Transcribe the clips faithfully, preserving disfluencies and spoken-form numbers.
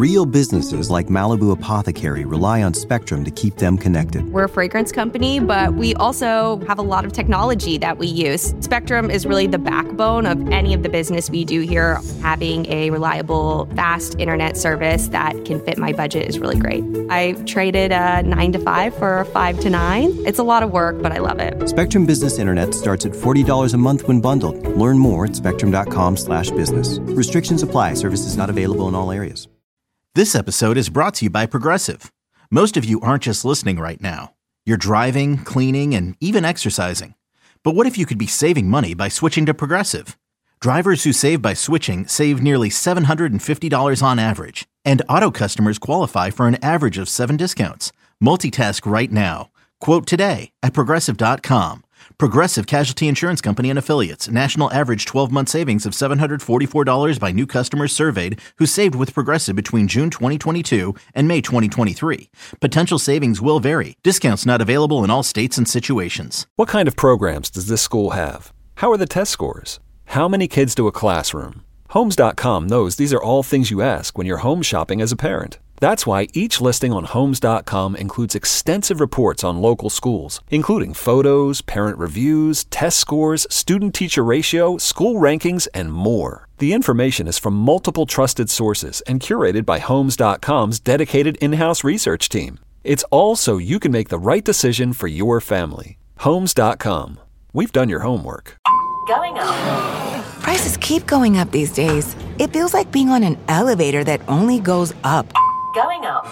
Real businesses like Malibu Apothecary rely on Spectrum to keep them connected. We're a fragrance company, but we also have a lot of technology that we use. Spectrum is really the backbone of any of the business we do here. Having a reliable, fast internet service that can fit my budget is really great. I traded a nine to five for a five to nine. It's a lot of work, but I love it. Spectrum Business Internet starts at forty dollars a month when bundled. Learn more at spectrum.com slash business. Restrictions apply. Services not available in all areas. This episode is brought to you by Progressive. Most of you aren't just listening right now. You're driving, cleaning, and even exercising. But what if you could be saving money by switching to Progressive? Drivers who save by switching save nearly seven hundred fifty dollars on average. And auto customers qualify for an average of seven discounts. Multitask right now. Quote today at progressive dot com. Progressive Casualty Insurance Company and Affiliates. National average twelve-month savings of seven hundred forty-four dollars by new customers surveyed who saved with Progressive between June twenty twenty-two and May twenty twenty-three. Potential savings will vary. Discounts not available in all states and situations. What kind of programs does this school have? How are the test scores? How many kids do a classroom? Homes dot com knows these are all things you ask when you're home shopping as a parent. That's why each listing on Homes dot com includes extensive reports on local schools, including photos, parent reviews, test scores, student-teacher ratio, school rankings, and more. The information is from multiple trusted sources and curated by Homes dot com's dedicated in-house research team. It's all so you can make the right decision for your family. Homes dot com. We've done your homework. Going up. Prices keep going up these days. It feels like being on an elevator that only goes up. Going up.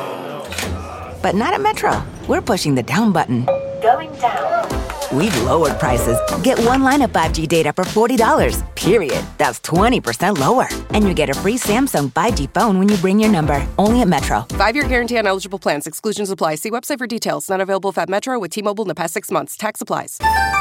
But not at Metro. We're pushing the down button. Going down. We've lowered prices. Get one line of five G data for forty dollars, period. That's twenty percent lower. And you get a free Samsung five G phone when you bring your number. Only at Metro. Five-year guarantee on eligible plans. Exclusions apply. See website for details. Not available at Metro with T-Mobile in the past six months. Tax applies.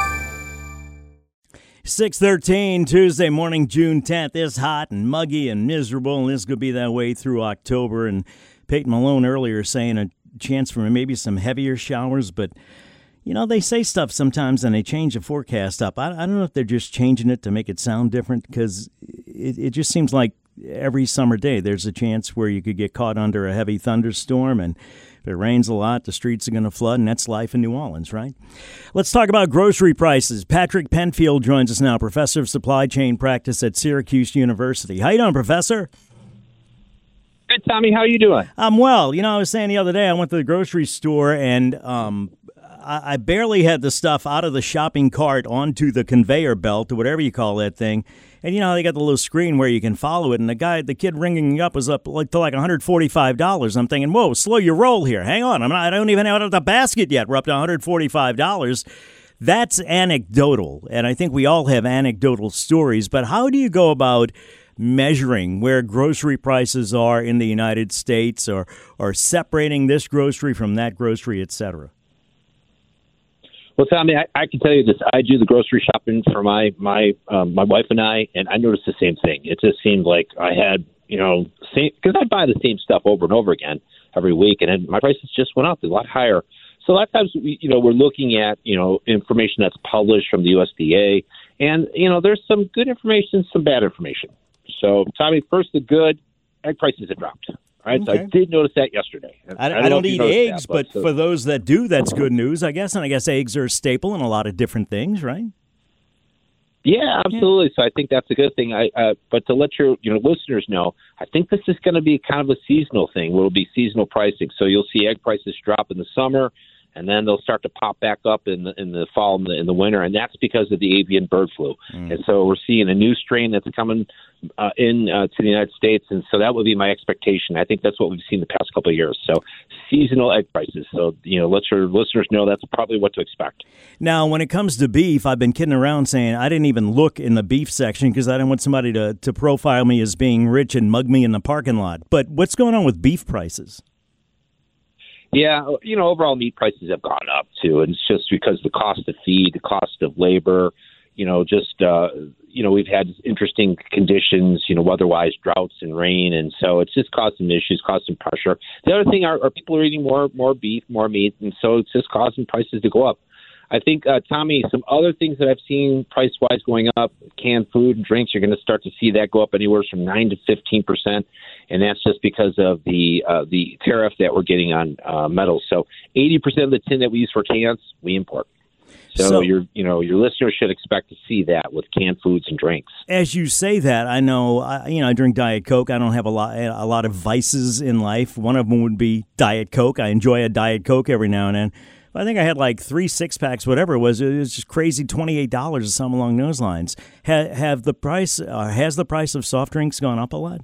six thirteen, Tuesday morning, June tenth. It's hot and muggy and miserable, and this could be that way through October. And Peyton Malone earlier saying a chance for maybe some heavier showers, but, you know, they say stuff sometimes and they change the forecast up. I, I don't know if they're just changing it to make it sound different, because it, it just seems like every summer day there's a chance where you could get caught under a heavy thunderstorm, and if it rains a lot, the streets are going to flood, and that's life in New Orleans, right? Let's talk about grocery prices. Patrick Penfield joins us now, professor of supply chain practice at Syracuse University. How you doing, Professor? Good, Tommy. How are you doing? I'm well. You know, I was saying the other day I went to the grocery store, and um, I, I barely had the stuff out of the shopping cart onto the conveyor belt, or whatever you call that thing. And, you know, they got the little screen where you can follow it. And the guy, the kid ringing up was up like to like one hundred forty-five dollars. I'm thinking, whoa, slow your roll here. Hang on. I'm not, I don't even have the basket yet. We're up to one hundred forty-five dollars. That's anecdotal. And I think we all have anecdotal stories. But how do you go about measuring where grocery prices are in the United States, or, or separating this grocery from that grocery, et cetera? Well, Tommy, I, I can tell you this. I do the grocery shopping for my my um, my wife and I, and I noticed the same thing. It just seemed like I had, you know, same because I buy the same stuff over and over again every week, and then my prices just went up a lot higher. So a lot of times, we, you know, we're looking at, you know, information that's published from the U S D A, and, you know, there's some good information, some bad information. So, Tommy, first the good, egg prices have dropped. Right, okay. So I did notice that yesterday. I, I don't, I don't eat eggs, that, but, but so. For those that do, that's good news, I guess. And I guess eggs are a staple in a lot of different things, right? Yeah, absolutely. Yeah. So I think that's a good thing. I, uh, but to let your you know listeners know, I think this is going to be kind of a seasonal thing. Where it'll be seasonal pricing. So you'll see egg prices drop in the summer, and then they'll start to pop back up in the in the fall and the, in the winter, and that's because of the avian bird flu. Mm. And so we're seeing a new strain that's coming uh, in uh, to the United States, and so that would be my expectation. I think that's what we've seen the past couple of years. So seasonal egg prices. So you know, let your listeners know that's probably what to expect. Now, when it comes to beef, I've been kidding around saying I didn't even look in the beef section because I didn't want somebody to to profile me as being rich and mug me in the parking lot. But what's going on with beef prices? Yeah, you know, overall meat prices have gone up, too. And it's just because the cost of feed, the cost of labor, you know, just, uh, you know, we've had interesting conditions, you know, weather-wise, droughts and rain. And so it's just causing issues, causing pressure. The other thing are, are people are eating more more beef, more meat. And so it's just causing prices to go up. I think, uh, Tommy, some other things that I've seen price-wise going up, canned food and drinks, you're going to start to see that go up anywhere from nine to fifteen percent, and that's just because of the uh, the tariff that we're getting on uh, metals. So eighty percent of the tin that we use for cans, we import. So, so your you know your listeners should expect to see that with canned foods and drinks. As you say that, I know I, you know I drink Diet Coke. I don't have a lot a lot of vices in life. One of them would be Diet Coke. I enjoy a Diet Coke every now and then. I think I had like three six packs, whatever it was. It was just crazy, twenty eight dollars or something along those lines. Ha, have the price uh, has the price of soft drinks gone up a lot?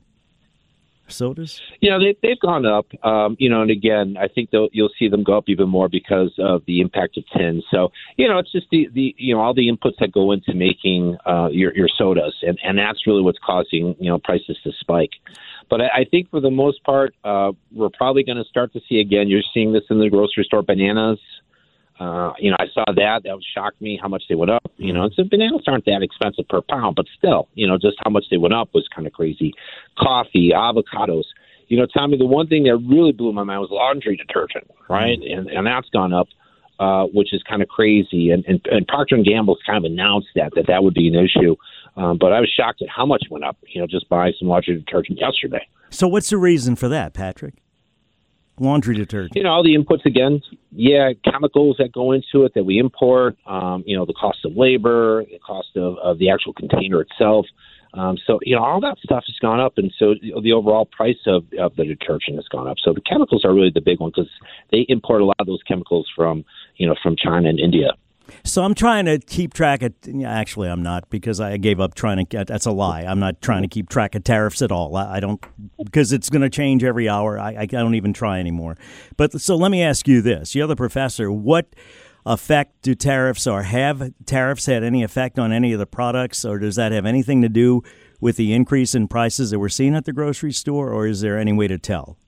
Sodas? Yeah, they, they've gone up. Um, you know, and again, I think you'll see them go up even more because of the impact of tin. So, you know, it's just the, the you know all the inputs that go into making uh, your your sodas, and, and that's really what's causing you know prices to spike. But I, I think for the most part, uh, we're probably going to start to see again. You're seeing this in the grocery store. Bananas. Uh, you know, I saw that. That shocked me how much they went up. You know, and so bananas aren't that expensive per pound, but still, you know, just how much they went up was kind of crazy. Coffee, avocados. You know, Tommy, the one thing that really blew my mind was laundry detergent, right? And and that's gone up, uh, which is kind of crazy. And, and, and Procter and Gamble's kind of announced that, that that would be an issue. Um, but I was shocked at how much went up, you know, just buying some laundry detergent yesterday. So what's the reason for that, Patrick? Laundry detergent. You know, all the inputs again. Yeah, chemicals that go into it that we import. Um, you know, the cost of labor, the cost of, of the actual container itself. Um, so, you know, all that stuff has gone up, and so the overall price of, of the detergent has gone up. So the chemicals are really the big one because they import a lot of those chemicals from, you know, from China and India. So I'm trying to keep track of, actually I'm not, because I gave up trying to get, that's a lie. I'm not trying to keep track of tariffs at all. I, I don't, because it's going to change every hour. I, I don't even try anymore. But so let me ask you this. You're the professor. What effect do tariffs, or have tariffs had any effect on any of the products, or does that have anything to do with the increase in prices that we're seeing at the grocery store, or is there any way to tell?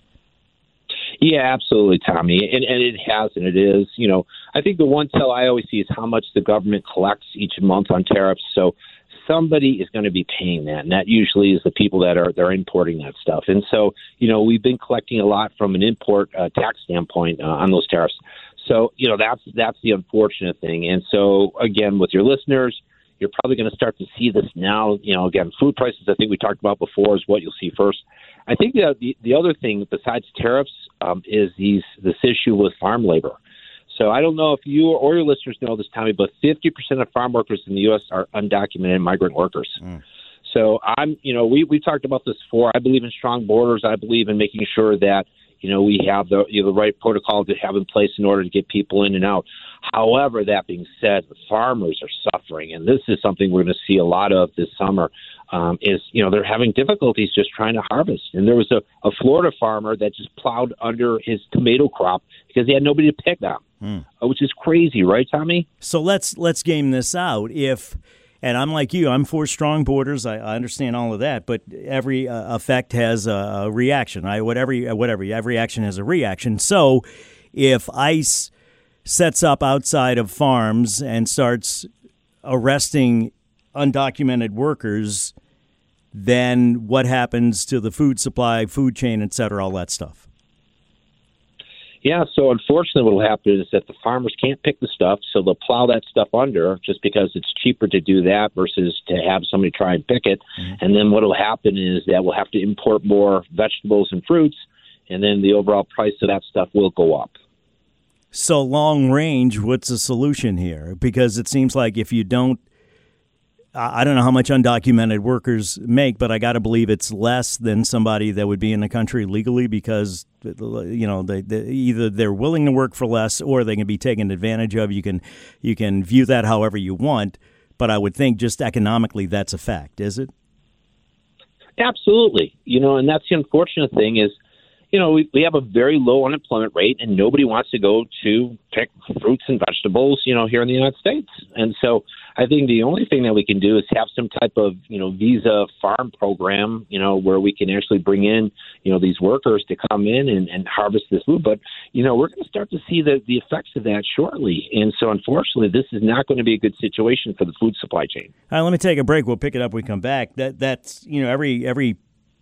Yeah, absolutely, Tommy. And, and it has, and it is. You know, I think the one tell I always see is how much the government collects each month on tariffs. So somebody is going to be paying that, and that usually is the people that are they're importing that stuff. And so, you know, we've been collecting a lot from an import uh, tax standpoint uh, on those tariffs. So, you know, that's that's the unfortunate thing. And so, again, with your listeners, you're probably going to start to see this now. You know, again, food prices, I think we talked about before, is what you'll see first. I think the the, the other thing besides tariffs um, is these this issue with farm labor. So I don't know if you or your listeners know this, Tommy, but fifty percent of farm workers in the U S are undocumented migrant workers. Mm. So I'm, you know, we we talked about this before. I believe in strong borders. I believe in making sure that you know we have the you know, the right protocol to have in place in order to get people in and out. However, that being said, the farmers are suffering, and this is something we're going to see a lot of this summer. Um, is you know they're having difficulties just trying to harvest, and there was a, a Florida farmer that just plowed under his tomato crop because he had nobody to pick them, mm. uh, which is crazy, right, Tommy? So let's let's game this out. If and I'm like you, I'm for strong borders. I, I understand all of that, but every uh, effect has a, a reaction. I whatever whatever every action has a reaction. So if ICE sets up outside of farms and starts arresting undocumented workers, then what happens to the food supply, food chain, et cetera, all that stuff? Yeah, so unfortunately what will happen is that the farmers can't pick the stuff, so they'll plow that stuff under just because it's cheaper to do that versus to have somebody try and pick it. Mm-hmm. And then what will happen is that we'll have to import more vegetables and fruits, and then the overall price of that stuff will go up. So long range, what's the solution here? Because it seems like if you don't, I don't know how much undocumented workers make, but I got to believe it's less than somebody that would be in the country legally because, you know, they, they, either they're willing to work for less or they can be taken advantage of. You can you can view that however you want, but I would think just economically that's a fact, is it? Absolutely. You know, and that's the unfortunate thing is, you know, we, we have a very low unemployment rate and nobody wants to go to pick fruits and vegetables, you know, here in the United States. And so I think the only thing that we can do is have some type of, you know, visa farm program, you know, where we can actually bring in, you know, these workers to come in and, and harvest this food. But, you know, we're going to start to see the, the effects of that shortly. And so, unfortunately, this is not going to be a good situation for the food supply chain. All right, let me take a break. We'll pick it up when we come back. That That's, you know, every every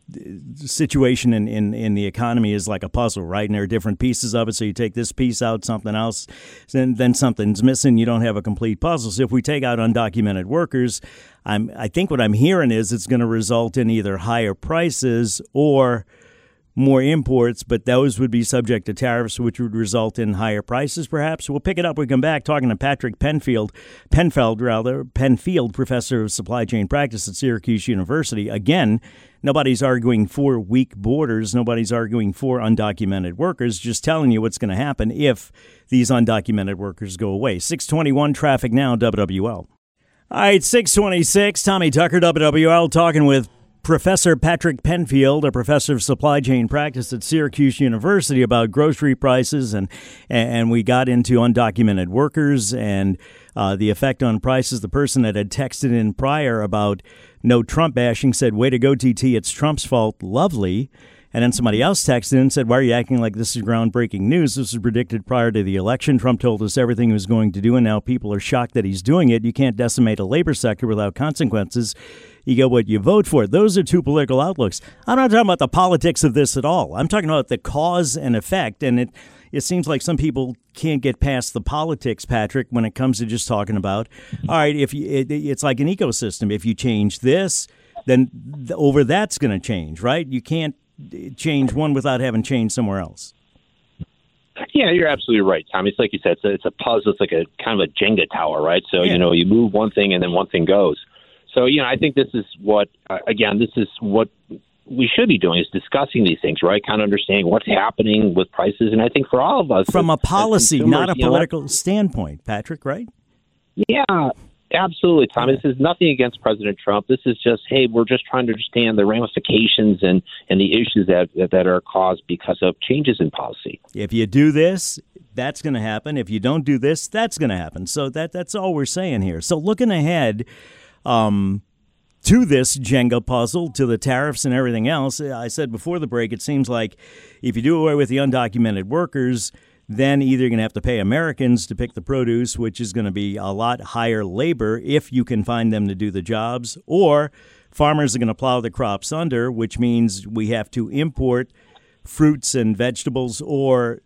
situation in, in, in the economy is like a puzzle, right? And there are different pieces of it. So you take this piece out, something else, then then something's missing. You don't have a complete puzzle. So if we take out undocumented workers, I'm I think what I'm hearing is it's going to result in either higher prices or more imports, but those would be subject to tariffs, which would result in higher prices, perhaps. We'll pick it up. We come back talking to Patrick Penfield, Penfeld, rather, Penfield, professor of supply chain practice at Syracuse University. Again, nobody's arguing for weak borders. Nobody's arguing for undocumented workers, just telling you what's going to happen if these undocumented workers go away. six twenty-one traffic now, W W L. All right, six twenty-six, Tommy Tucker, W W L, talking with Professor Patrick Penfield, a professor of supply chain practice at Syracuse University, about grocery prices, and and we got into undocumented workers and uh, the effect on prices. The person that had texted in prior about no Trump bashing said, "Way to go, T T, it's Trump's fault, lovely." And then somebody else texted in and said, "Why are you acting like this is groundbreaking news? This was predicted prior to the election. Trump told us everything he was going to do, and now people are shocked that he's doing it. You can't decimate a labor sector without consequences. You get what you vote for." Those are two political outlooks. I'm not talking about the politics of this at all. I'm talking about the cause and effect, and it it seems like some people can't get past the politics, Patrick, when it comes to just talking about, all right, if you, it, it's like an ecosystem. If you change this, then the, over that's going to change, right? You can't change one without having changed somewhere else. Yeah, you're absolutely right, Tom. It's like you said, it's a, it's a puzzle. It's like a kind of a Jenga tower, right? So, yeah. you know, you move one thing and then one thing goes. So, you know, I think this is what, uh, again, this is what we should be doing, is discussing these things, right? Kind of understanding what's happening with prices. And I think for all of us, from as, a policy, not a political know, standpoint, Patrick, right? Yeah, absolutely, Tom. This is nothing against President Trump. This is just, hey, we're just trying to understand the ramifications and, and the issues that that are caused because of changes in policy. If you do this, that's going to happen. If you don't do this, that's going to happen. So that that's all we're saying here. So looking ahead um, to this Jenga puzzle, to the tariffs and everything else, I said before the break, it seems like if you do away with the undocumented workers, then either you're going to have to pay Americans to pick the produce, which is going to be a lot higher labor if you can find them to do the jobs, or farmers are going to plow the crops under, which means we have to import fruits and vegetables or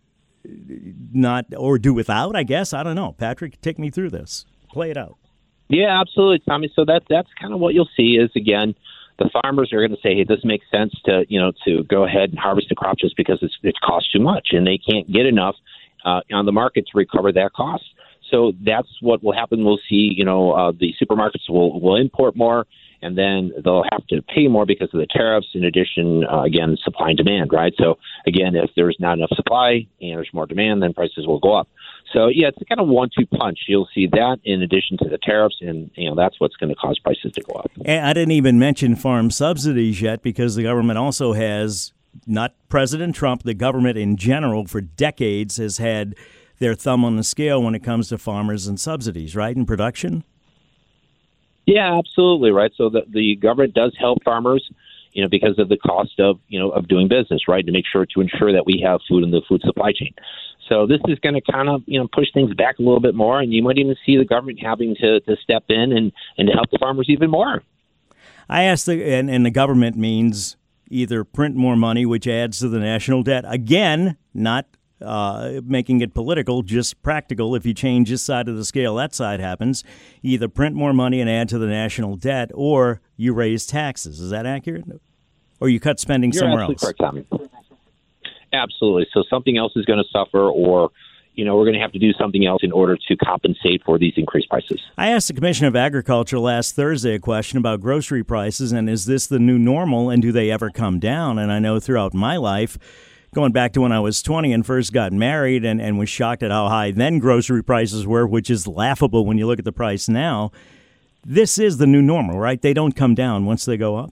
not, or do without, I guess. I don't know. Patrick, take me through this. Play it out. Yeah, absolutely, Tommy. So that, that's kind of what you'll see is, again, the farmers are going to say, hey, this makes sense to, you know, to go ahead and harvest the crop just because it's, it costs too much and they can't get enough uh, on the market to recover that cost. So that's what will happen. We'll see, you know, uh, the supermarkets will, will import more, and then they'll have to pay more because of the tariffs. In addition, uh, again, supply and demand, right? So, again, if there's not enough supply and there's more demand, then prices will go up. So, yeah, it's kind of one two punch. You'll see that in addition to the tariffs, and, you know, that's what's going to cause prices to go up. And I didn't even mention farm subsidies yet, because the government also has, not President Trump, the government in general for decades has had their thumb on the scale when it comes to farmers and subsidies, right, in production? Yeah, absolutely, right. So the, the government does help farmers, you know, because of the cost of, you know, of doing business, right, to make sure to ensure that we have food in the food supply chain. So this is going to kind of, you know, push things back a little bit more, and you might even see the government having to, to step in and, and to help the farmers even more. I asked, the, and, and the government means either print more money, which adds to the national debt. Again, not uh, making it political, just practical. If you change this side of the scale, that side happens. You either print more money and add to the national debt, or you raise taxes. Is that accurate? Or you cut spending You're somewhere else? Correct, Tommy. Absolutely. So something else is going to suffer, or, you know, we're going to have to do something else in order to compensate for these increased prices. I asked the Commissioner of Agriculture last Thursday a question about grocery prices, and is this the new normal, and do they ever come down? And I know throughout my life, going back to when I was twenty and first got married and, and was shocked at how high then grocery prices were, which is laughable when you look at the price now, this is the new normal, right? They don't come down once they go up.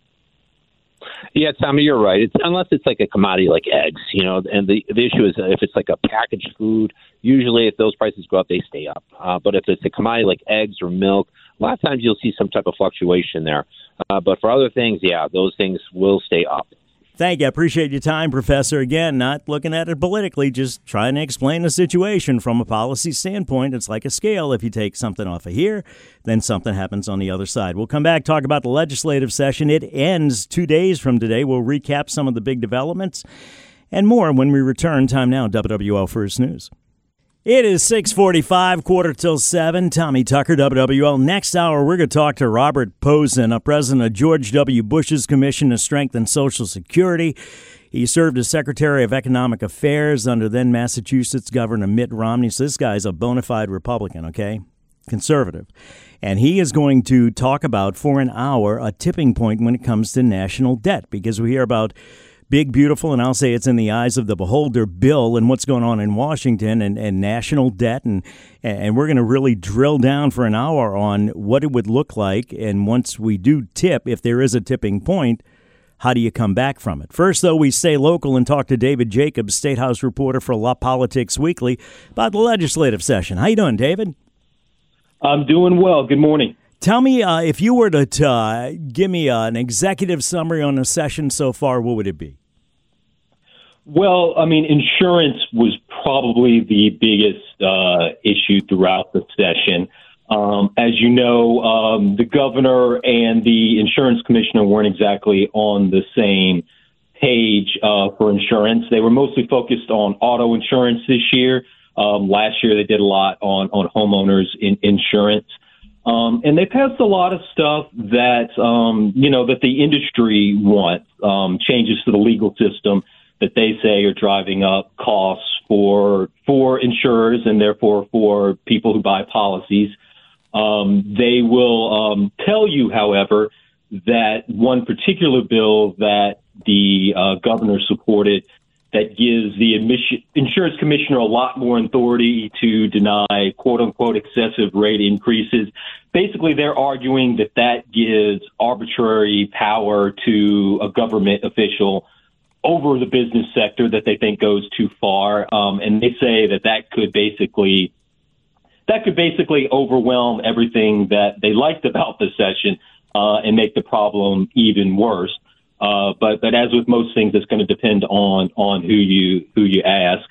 Yeah, Tommy, you're right. It's, unless it's like a commodity like eggs, you know, and the, the issue is if it's like a packaged food, usually if those prices go up, they stay up. Uh, but if it's a commodity like eggs or milk, a lot of times you'll see some type of fluctuation there. Uh, but for other things, yeah, those things will stay up. Thank you. I appreciate your time, Professor. Again, not looking at it politically, just trying to explain the situation from a policy standpoint. It's like a scale. If you take something off of here, then something happens on the other side. We'll come back, talk about the legislative session. It ends two days from today. We'll recap some of the big developments and more when we return. Time now, W W L First News. It is six forty-five, quarter till seven. Tommy Tucker, W W L. Next hour, we're going to talk to Robert Posen, a president of George W. Bush's Commission to Strengthen Social Security. He served as Secretary of Economic Affairs under then Massachusetts Governor Mitt Romney. So this guy's a bona fide Republican, okay? Conservative. And he is going to talk about, for an hour, a tipping point when it comes to national debt, because we hear about big, beautiful, and I'll say it's in the eyes of the beholder, bill and what's going on in Washington and, and national debt. And, and we're going to really drill down for an hour on what it would look like. And once we do tip, if there is a tipping point, how do you come back from it? First, though, we stay local and talk to David Jacobs, State House reporter for La Politics Weekly, about the legislative session. How you doing, David? I'm doing well. Good morning. Tell me, uh, if you were to t- uh, give me uh, an executive summary on the session so far, what would it be? Well, I mean, insurance was probably the biggest uh, issue throughout the session. Um, as you know, um, the governor and the insurance commissioner weren't exactly on the same page uh, for insurance. They were mostly focused on auto insurance this year. Um, last year, they did a lot on, on homeowners in insurance. Um, and they passed a lot of stuff that, um, you know, that the industry wants, um, changes to the legal system that they say are driving up costs for for insurers and therefore for people who buy policies. Um, they will um, tell you, however, that one particular bill that the uh, governor supported that gives the admission, insurance commissioner a lot more authority to deny quote-unquote excessive rate increases. Basically, they're arguing that that gives arbitrary power to a government official over the business sector that they think goes too far. Um, and they say that that could basically that could basically overwhelm everything that they liked about the session uh, and make the problem even worse. Uh, but, but as with most things, it's going to depend on, on who you, who you ask.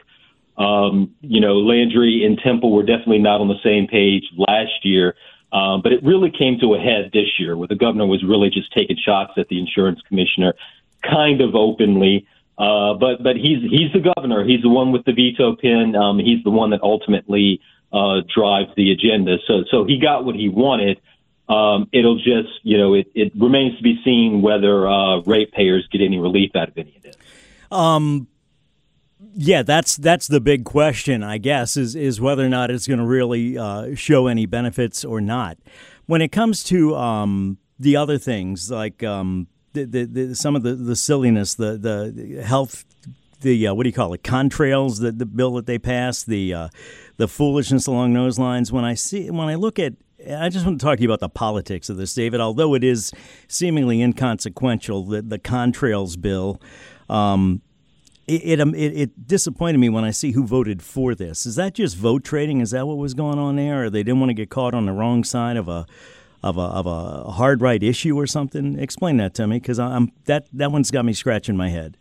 Um, you know, Landry and Temple were definitely not on the same page last year. Um, but it really came to a head this year where the governor was really just taking shots at the insurance commissioner kind of openly. Uh, but, but he's, he's the governor. He's the one with the veto pen. Um, he's the one that ultimately, uh, drives the agenda. So, so he got what he wanted. Um, it'll just, you know, it, it remains to be seen whether uh, ratepayers get any relief out of any of this. Um, yeah, that's that's the big question, I guess, is is whether or not it's going to really uh, show any benefits or not. When it comes to um, the other things, like um, the, the, the, some of the, the silliness, the the health, the uh, what do you call it, contrails, the the bill that they passed, the uh, the foolishness along those lines. When I see, when I look at I just want to talk to you about the politics of this, David. Although it is seemingly inconsequential, the, the contrails bill, um, it, it, it it disappointed me when I see who voted for this. Is that just vote trading? Is that what was going on there, or they didn't want to get caught on the wrong side of a of a of a hard right issue or something? Explain that to me, because I'm that that one's got me scratching my head.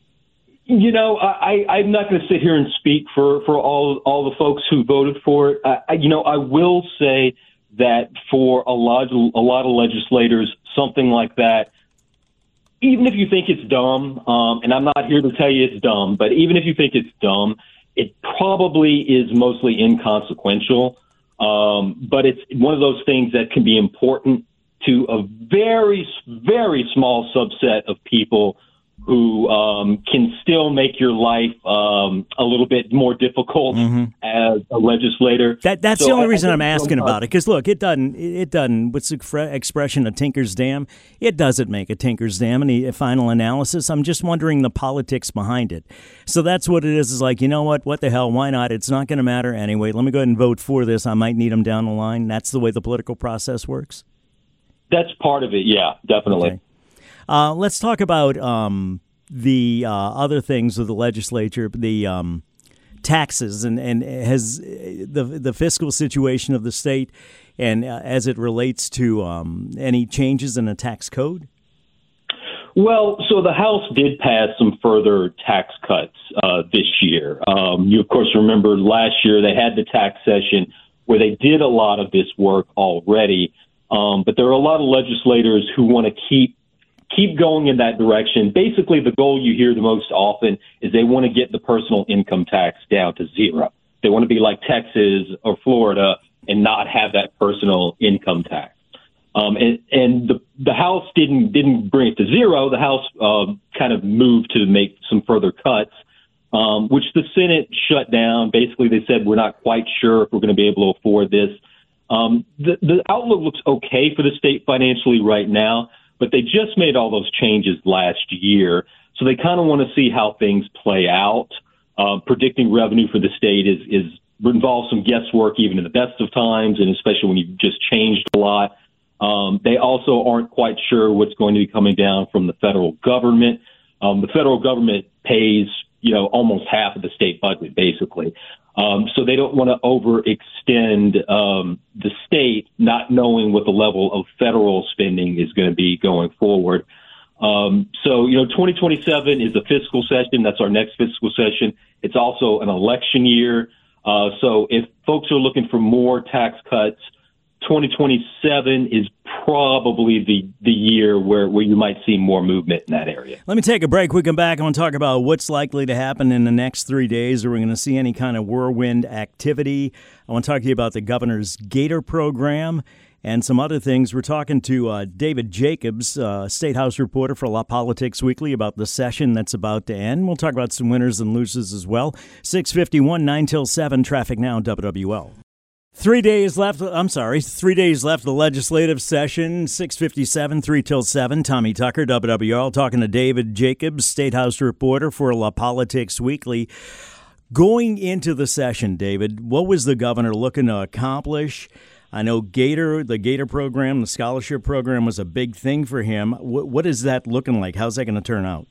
You know, I, I'm not going to sit here and speak for, for all all the folks who voted for it. I, you know, I will say that for a lot, a lot of legislators, something like that, even if you think it's dumb, um, and I'm not here to tell you it's dumb, but even if you think it's dumb, it probably is mostly inconsequential. Um, but it's one of those things that can be important to a very, very small subset of people who um, can still make your life um, a little bit more difficult mm-hmm. as a legislator. That that's so the only I, reason I I'm asking about it. Because look, it doesn't. It doesn't. What's the expression? A tinker's dam. It doesn't make a tinker's dam in the final analysis. I'm just wondering the politics behind it. So that's what it is. Is like, you know what? What the hell? Why not? It's not going to matter anyway. Let me go ahead and vote for this. I might need them down the line. That's the way the political process works. That's part of it. Yeah, definitely. Okay. Uh, let's talk about um, the uh, other things with the legislature, the um, taxes, and, and has the the fiscal situation of the state, and uh, as it relates to um, any changes in the tax code. Well, so the House did pass some further tax cuts uh, this year. Um, you, of course, remember last year they had the tax session where they did a lot of this work already. Um, but there are a lot of legislators who want to keep keep going in that direction. Basically, the goal you hear the most often is they want to get the personal income tax down to zero. They want to be like Texas or Florida and not have that personal income tax. Um, and and the, the House didn't didn't bring it to zero. The House uh, kind of moved to make some further cuts, um, which the Senate shut down. Basically, they said we're not quite sure if we're going to be able to afford this. Um, the, the outlook looks okay for the state financially right now, but they just made all those changes last year. So they kind of want to see how things play out. Uh, predicting revenue for the state is, is involves some guesswork even in the best of times, and especially when you've just changed a lot. Um, they also aren't quite sure what's going to be coming down from the federal government. Um, the federal government pays, you know, almost half of the state budget, basically. Um, so they don't want to overextend um, the state, not knowing what the level of federal spending is going to be going forward. Um, so, you know, twenty twenty-seven is a fiscal session. That's our next fiscal session. It's also an election year. Uh, so if folks are looking for more tax cuts, twenty twenty-seven is probably the, the year where, where you might see more movement in that area. Let me take a break. We come back. I want to talk about what's likely to happen in the next three days. Are we going to see any kind of whirlwind activity? I want to talk to you about the governor's Gator program and some other things. We're talking to uh, David Jacobs, uh, State House reporter for La Politics Weekly, about the session that's about to end. We'll talk about some winners and losers as well. six fifty-one, nine till seven, traffic now, W W L. Three days left. I'm sorry. Three days left of the legislative session. six fifty-seven, three till seven. Tommy Tucker, W W L, talking to David Jacobs, State House reporter for La Politics Weekly. Going into the session, David, what was the governor looking to accomplish? I know Gator, the Gator program, the scholarship program was a big thing for him. What, what is that looking like? How's that going to turn out?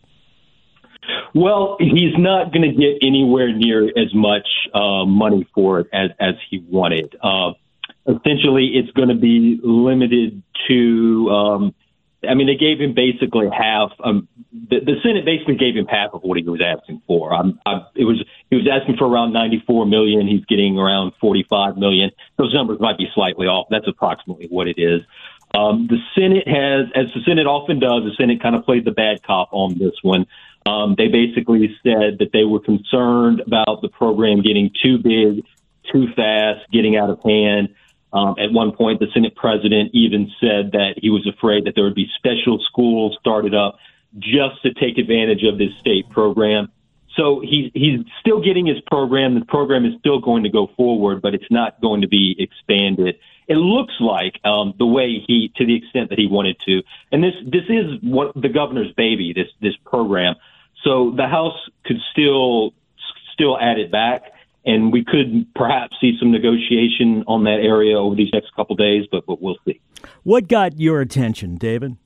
Well, he's not going to get anywhere near as much uh, money for it as, as he wanted. Uh, essentially, it's going to be limited to, um, I mean, they gave him basically half. Um, the, the Senate basically gave him half of what he was asking for. I'm, I, it was He was asking for around ninety-four million dollars. He's getting around forty-five million dollars. Those numbers might be slightly off. That's approximately what it is. Um, the Senate has, as the Senate often does, the Senate kind of played the bad cop on this one. Um, they basically said that they were concerned about the program getting too big, too fast, getting out of hand. Um, at one point, the Senate president even said that he was afraid that there would be special schools started up just to take advantage of this state program. So he, he's still getting his program. The program is still going to go forward, but it's not going to be expanded. It looks like um, the way he, to the extent that he wanted to. And this this is what the governor's baby, this this program. So the House could still still add it back, and we could perhaps see some negotiation on that area over these next couple of days, but, but we'll see. What got your attention, David?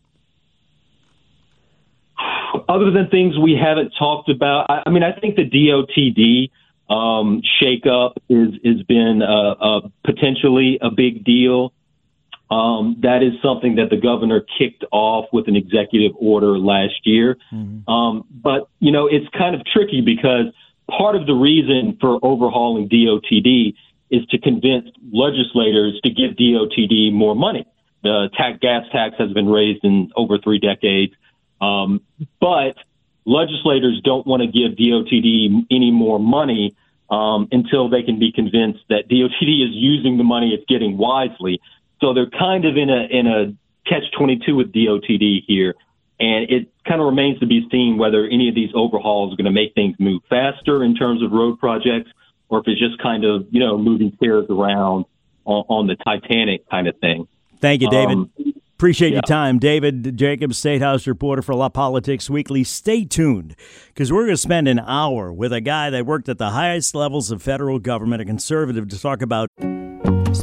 Other than things we haven't talked about, I, I mean, I think the D O T D um, shakeup is has been uh, uh, potentially a big deal. Um, that is something that the governor kicked off with an executive order last year. Mm-hmm. Um, but, you know, it's kind of tricky because part of the reason for overhauling D O T D is to convince legislators to give D O T D more money. The tax, gas tax has been raised in over three decades. Um, but legislators don't want to give D O T D any more money um, until they can be convinced that D O T D is using the money it's getting wisely. So they're kind of in a in a catch twenty-two with D O T D here, and it kind of remains to be seen whether any of these overhauls are going to make things move faster in terms of road projects, or if it's just kind of, you know, moving chairs around on, on the Titanic kind of thing. Thank you, David. Um, Appreciate yeah. your time. David Jacobs, State House reporter for La Politics Weekly. Stay tuned, because we're going to spend an hour with a guy that worked at the highest levels of federal government, a conservative, to talk about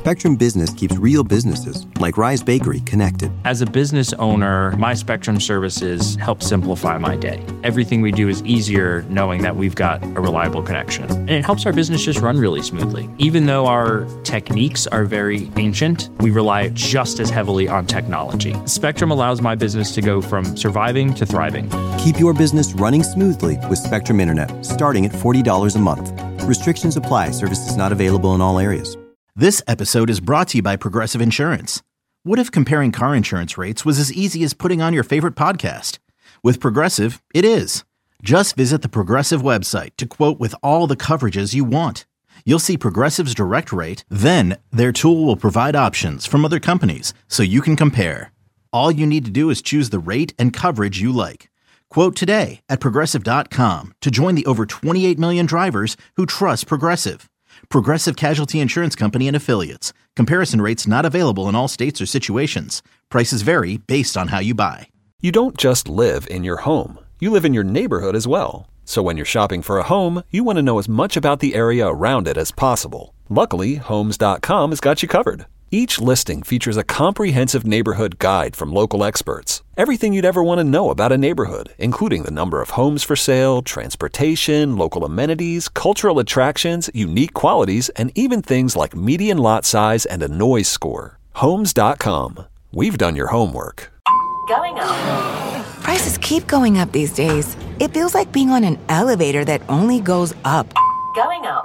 Spectrum Business keeps real businesses, like Rise Bakery, connected. As a business owner, my Spectrum services help simplify my day. Everything we do is easier knowing that we've got a reliable connection. And it helps our business just run really smoothly. Even though our techniques are very ancient, we rely just as heavily on technology. Spectrum allows my business to go from surviving to thriving. Keep your business running smoothly with Spectrum Internet, starting at forty dollars a month. Restrictions apply. Services not available in all areas. This episode is brought to you by Progressive Insurance. What if comparing car insurance rates was as easy as putting on your favorite podcast? With Progressive, it is. Just visit the Progressive website to quote with all the coverages you want. You'll see Progressive's direct rate, then their tool will provide options from other companies so you can compare. All you need to do is choose the rate and coverage you like. Quote today at Progressive dot com to join the over twenty-eight million drivers who trust Progressive. Progressive Casualty Insurance Company and Affiliates. Comparison rates not available in all states or situations. Prices vary based on how you buy. You don't just live in your home. You live in your neighborhood as well. So when you're shopping for a home, you want to know as much about the area around it as possible. Luckily, Homes dot com has got you covered. Each listing features a comprehensive neighborhood guide from local experts. Everything you'd ever want to know about a neighborhood, including the number of homes for sale, transportation, local amenities, cultural attractions, unique qualities, and even things like median lot size and a noise score. Homes dot com. We've done your homework. Going up. Prices keep going up these days. It feels like being on an elevator that only goes up. Going up.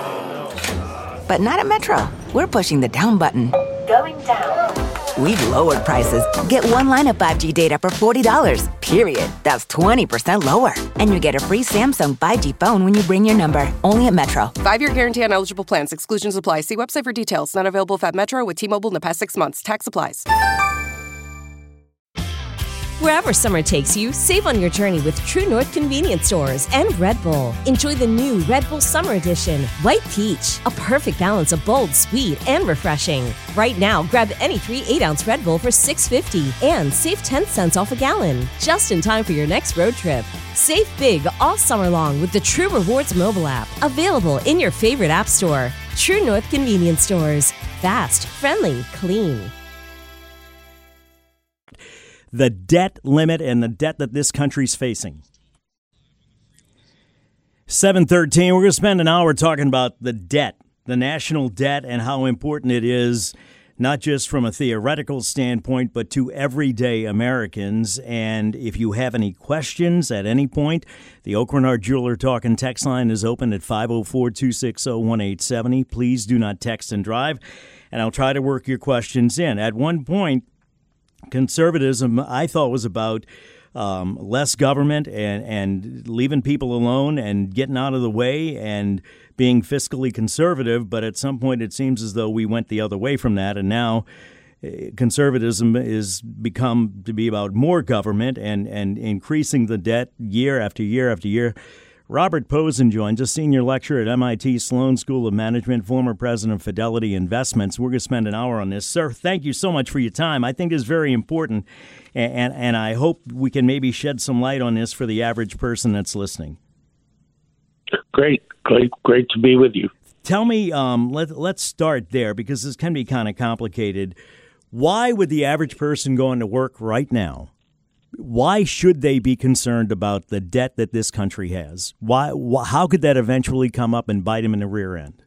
But not at Metro. We're pushing the down button. Going down. We've lowered prices. Get one line of five G data for forty dollars, period. That's twenty percent lower. And you get a free Samsung five G phone when you bring your number. Only at Metro. Five-year guarantee on eligible plans. Exclusions apply. See website for details. Not available if at Metro with T-Mobile in the past six months. Tax applies. Wherever summer takes you, save on your journey with True North Convenience Stores and Red Bull. Enjoy the new Red Bull Summer Edition, White Peach, a perfect balance of bold, sweet, and refreshing. Right now, grab any three eight-ounce Red Bull for six dollars and fifty cents and save ten cents off a gallon, just in time for your next road trip. Save big all summer long with the True Rewards mobile app, available in your favorite app store. True North Convenience Stores. Fast, friendly, clean. The debt limit and the debt that this country's facing. seven thirteen, we're going to spend an hour talking about the debt, the national debt, and how important it is, not just from a theoretical standpoint, but to everyday Americans. And if you have any questions at any point, the Oak Renard Jeweler Talk and Text line is open at five oh four, two six oh, one eight seven oh. Please do not text and drive, and I'll try to work your questions in. At one point, conservatism, I thought, was about um, less government and, and leaving people alone and getting out of the way and being fiscally conservative. But at some point, it seems as though we went the other way from that. And now uh, conservatism is become to be about more government and, and increasing the debt year after year after year. Robert Posen joins us, senior lecturer at M I T Sloan School of Management, former president of Fidelity Investments. We're going to spend an hour on this. Sir, thank you so much for your time. I think it's very important, and, and, and I hope we can maybe shed some light on this for the average person that's listening. Great, great, great to be with you. Tell me, um, let, let's start there, because this can be kind of complicated. Why would the average person going to work right now, why should they be concerned about the debt that this country has? Why? Wh- how could that eventually come up and bite them in the rear end?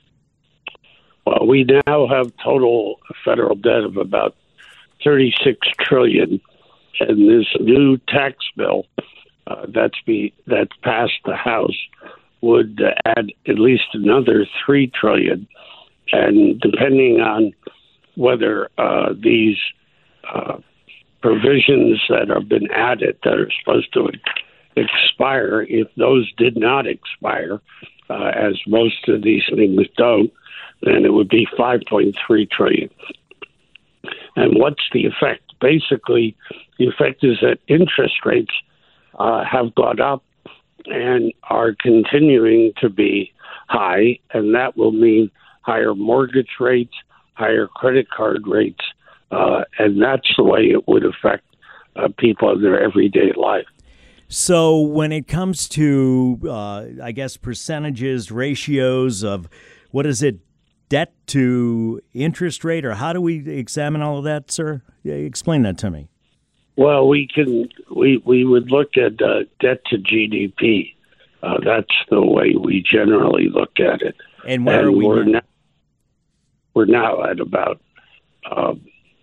Well, we now have total federal debt of about thirty-six trillion dollars, and this new tax bill uh, that's be that's passed the House would uh, add at least another three trillion dollars, and depending on whether uh, these uh, provisions that have been added that are supposed to expire, if those did not expire, uh, as most of these things don't, then it would be five point three trillion dollars. And what's the effect? Basically, the effect is that interest rates uh, have gone up and are continuing to be high, and that will mean higher mortgage rates, higher credit card rates, Uh, and that's the way it would affect uh, people in their everyday life. So when it comes to, uh, I guess, percentages, ratios of, what is it, debt to interest rate, or how do we examine all of that, sir? Explain that to me. Well, we can we we would look at uh, debt to G D P. Uh, that's the way we generally look at it. And where and are we we're now? now? We're now at about uh,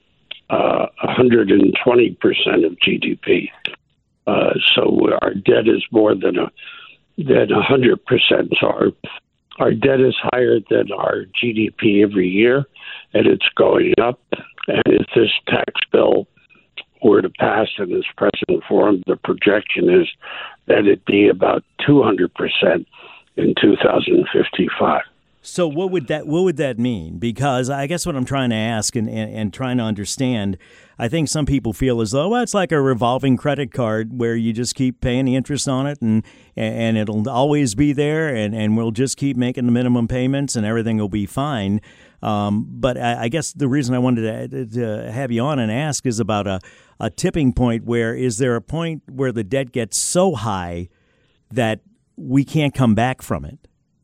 uh, one hundred twenty percent of G D P. Uh, so our debt is more than a than one hundred percent. So our our debt is higher than our G D P every year, and it's going up. And if this tax bill were to pass in its present form, the projection is that it'd be about two hundred percent in two thousand fifty-five. So what would that what would that mean? Because I guess what I'm trying to ask and, and, and trying to understand, I think some people feel as though, well, it's like a revolving credit card where you just keep paying the interest on it and and it'll always be there and, and we'll just keep making the minimum payments and everything will be fine. Um, but I, I guess the reason I wanted to, to have you on and ask is about a, a tipping point where is there a point where the debt gets so high that we can't come back from it?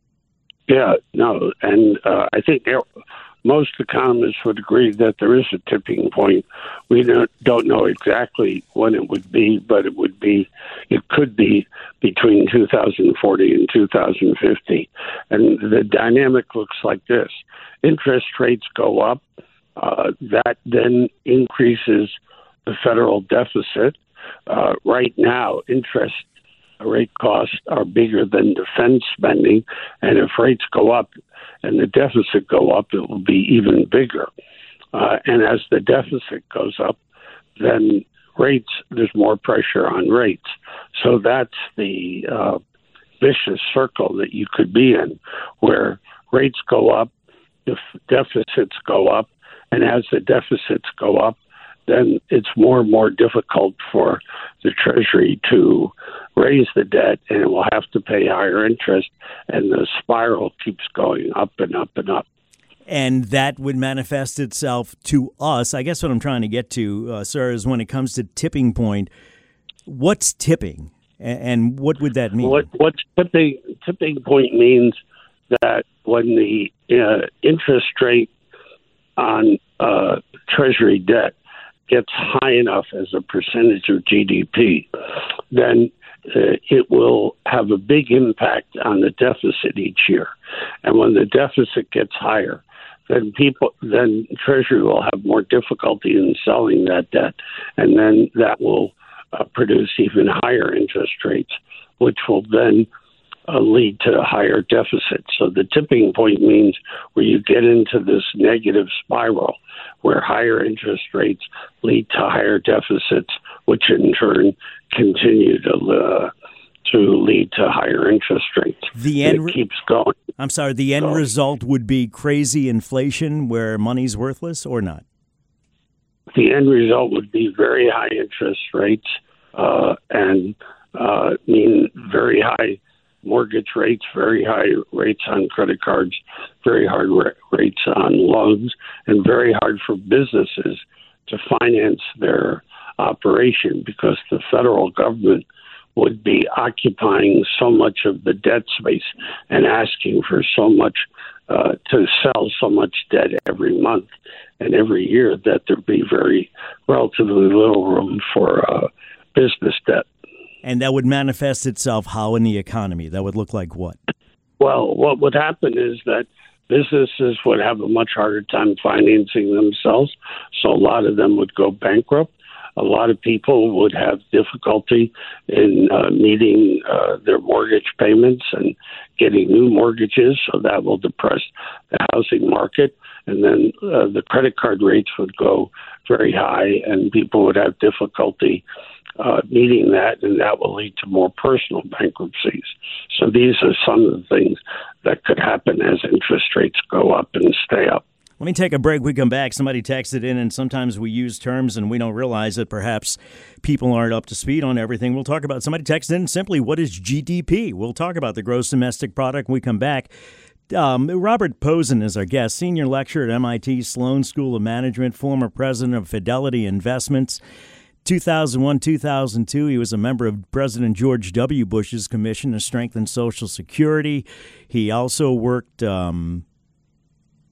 Yeah, no, and uh, I think most economists would agree that there is a tipping point. We don't, don't know exactly when it would be, but it would be, it could be between two thousand forty and two thousand fifty. And the dynamic looks like this. Interest rates go up. Uh, that then increases the federal deficit. Uh, right now, interest rate costs are bigger than defense spending, and if rates go up and the deficit go up, it will be even bigger. Uh, and as the deficit goes up, then rates, there's more pressure on rates. So that's the uh, vicious circle that you could be in, where rates go up, if deficits go up, and as the deficits go up, then it's more and more difficult for the Treasury to raise the debt, and it will have to pay higher interest, and the spiral keeps going up and up and up. And that would manifest itself to us. I guess what I'm trying to get to, uh, sir, is when it comes to tipping point, what's tipping, and what would that mean? What what's tipping tipping point means that when the uh, interest rate on uh, Treasury debt gets high enough as a percentage of G D P, then uh, it will have a big impact on the deficit each year. And when the deficit gets higher, then people, then Treasury will have more difficulty in selling that debt, and then that will uh, produce even higher interest rates, which will then uh, lead to higher deficits. So the tipping point means where you get into this negative spiral, where higher interest rates lead to higher deficits, which in turn continue to uh, to lead to higher interest rates. The end it keeps going. I'm sorry. The end going. result would be crazy inflation, where money's worthless, or not? The end result would be very high interest rates uh, and uh, mean very high mortgage rates, very high rates on credit cards, very hard ra- rates on loans, and very hard for businesses to finance their operation because the federal government would be occupying so much of the debt space and asking for so much uh, to sell so much debt every month and every year that there'd be very relatively little room for uh, business debt. And that would manifest itself how in the economy? That would look like what? Well, what would happen is that businesses would have a much harder time financing themselves, so a lot of them would go bankrupt. A lot of people would have difficulty in uh, meeting uh, their mortgage payments and getting new mortgages, so that will depress the housing market. And then uh, the credit card rates would go very high, and people would have difficulty uh, meeting that, and that will lead to more personal bankruptcies. So these are some of the things that could happen as interest rates go up and stay up. Let me take a break. We come back. Somebody texted in, and sometimes we use terms and we don't realize that perhaps people aren't up to speed on everything. We'll talk about, somebody texted in simply, what is G D P? We'll talk about the gross domestic product when we come back. Um, Robert Posen is our guest, senior lecturer at M I T Sloan School of Management, former president of Fidelity Investments. two thousand one, two thousand two, he was a member of President George W. Bush's Commission to Strengthen Social Security. He also worked... Um,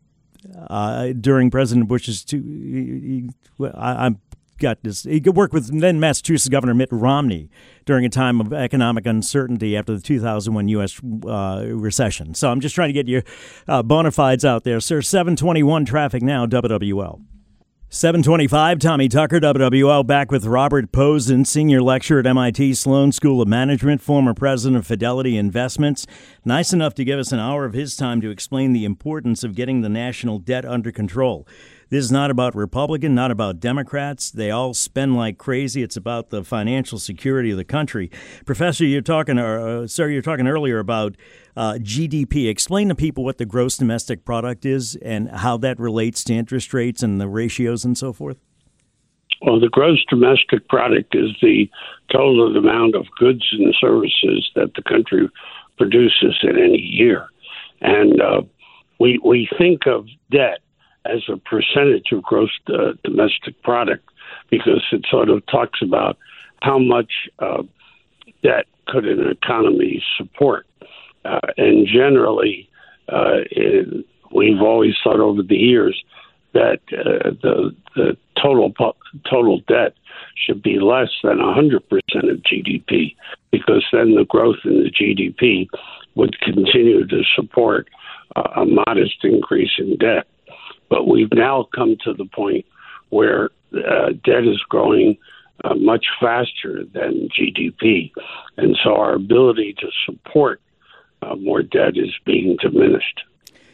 uh, during President Bush's two. He, he, I, I'm got this. He could work with then Massachusetts Governor Mitt Romney during a time of economic uncertainty after the two thousand one U S uh, recession. So I'm just trying to get your uh, bona fides out there, sir. seven twenty-one traffic now, W W L. seven twenty-five, Tommy Tucker, W W L, back with Robert Posen, senior lecturer at M I T Sloan School of Management, former president of Fidelity Investments. Nice enough to give us an hour of his time to explain the importance of getting the national debt under control. This is not about Republican, not about Democrats. They all spend like crazy. It's about the financial security of the country. Professor, you're talking, uh, sir, you're talking earlier about uh, G D P. Explain to people what the gross domestic product is and how that relates to interest rates and the ratios and so forth. Well, the gross domestic product is the total amount of goods and services that the country produces in any year. And uh, we we think of debt as a percentage of gross uh, domestic product because it sort of talks about how much uh, debt could an economy support. Uh, and generally, uh, it, we've always thought over the years that uh, the the total total debt should be less than one hundred percent of G D P, because then the growth in the G D P would continue to support uh, a modest increase in debt. But we've now come to the point where uh, debt is growing uh, much faster than G D P, and so our ability to support uh, more debt is being diminished.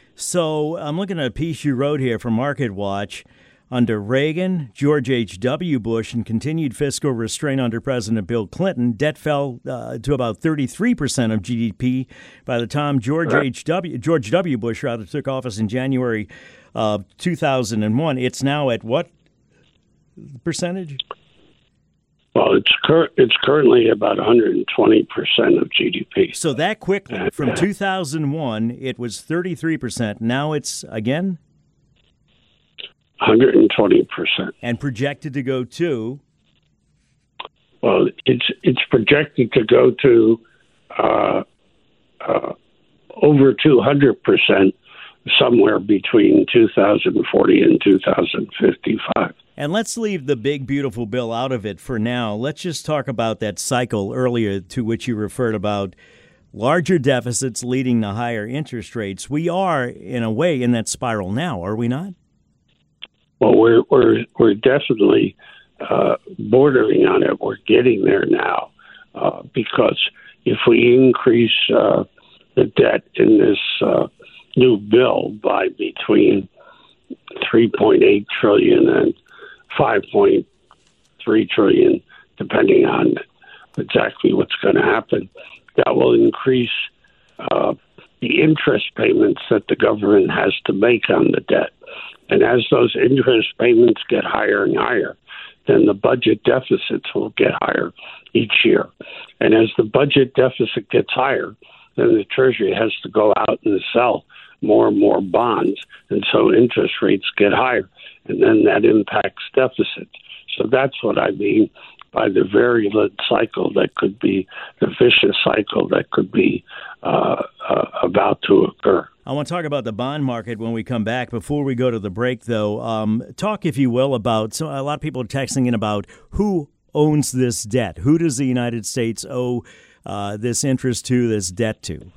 So I'm looking at a piece you wrote here from Market Watch. Under Reagan, George H W. Bush, and continued fiscal restraint under President Bill Clinton, debt fell uh, to about thirty-three percent of G D P by the time George H W. George W. Bush rather took office in January of two thousand one. It's now at what percentage? Well, it's cur- it's currently about one hundred twenty percent of G D P. So that quickly, from two thousand one, it was thirty-three percent. Now it's, again? one hundred twenty percent. And projected to go to? Well, it's it's projected to go to uh, uh, over two hundred percent somewhere between two thousand forty and two thousand fifty-five. And let's leave the big, beautiful bill out of it for now. Let's just talk about that cycle earlier to which you referred about larger deficits leading to higher interest rates. We are, in a way, in that spiral now, are we not? Well, we're we're we're definitely uh, bordering on it. We're getting there now uh, because if we increase uh, the debt in this uh, new bill by between three point eight trillion dollars and five point three trillion dollars, depending on exactly what's going to happen, that will increase uh, the interest payments that the government has to make on the debt. And as those interest payments get higher and higher, then the budget deficits will get higher each year. And as the budget deficit gets higher, then the Treasury has to go out and sell more and more bonds. And so interest rates get higher. And then that impacts deficits. So that's what I mean by the virulent cycle that could be, the vicious cycle that could be uh, uh, about to occur. I want to talk about the bond market when we come back. Before we go to the break, though, um, talk, if you will, about, so a lot of people are texting in about who owns this debt. Who does the United States owe uh, this interest to, this debt to?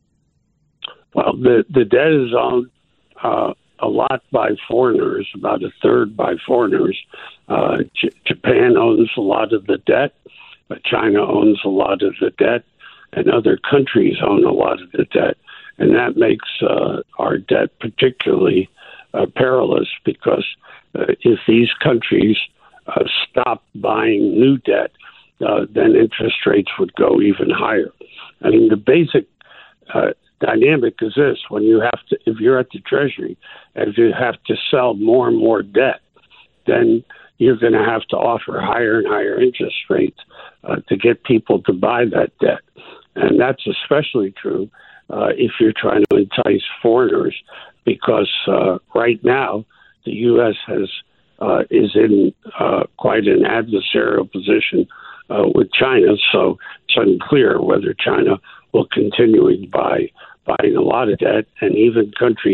Well, the, the debt is owned uh, a lot by foreigners, about a third by foreigners. Uh, J- Japan owns a lot of the debt, but China owns a lot of the debt, and other countries own a lot of the debt. And that makes uh, our debt particularly uh, perilous because uh, if these countries uh, stop buying new debt, uh, then interest rates would go even higher. I mean, the basic uh, dynamic is this: when you have to, if you're at the Treasury, and you have to sell more and more debt, then you're going to have to offer higher and higher interest rates uh, to get people to buy that debt. And that's especially true uh, if you're trying to entice foreigners, because uh, right now the U S has uh, is in uh, quite an adversarial position uh, with China. So it's unclear whether China will continue to buy buying a lot of debt, and even countries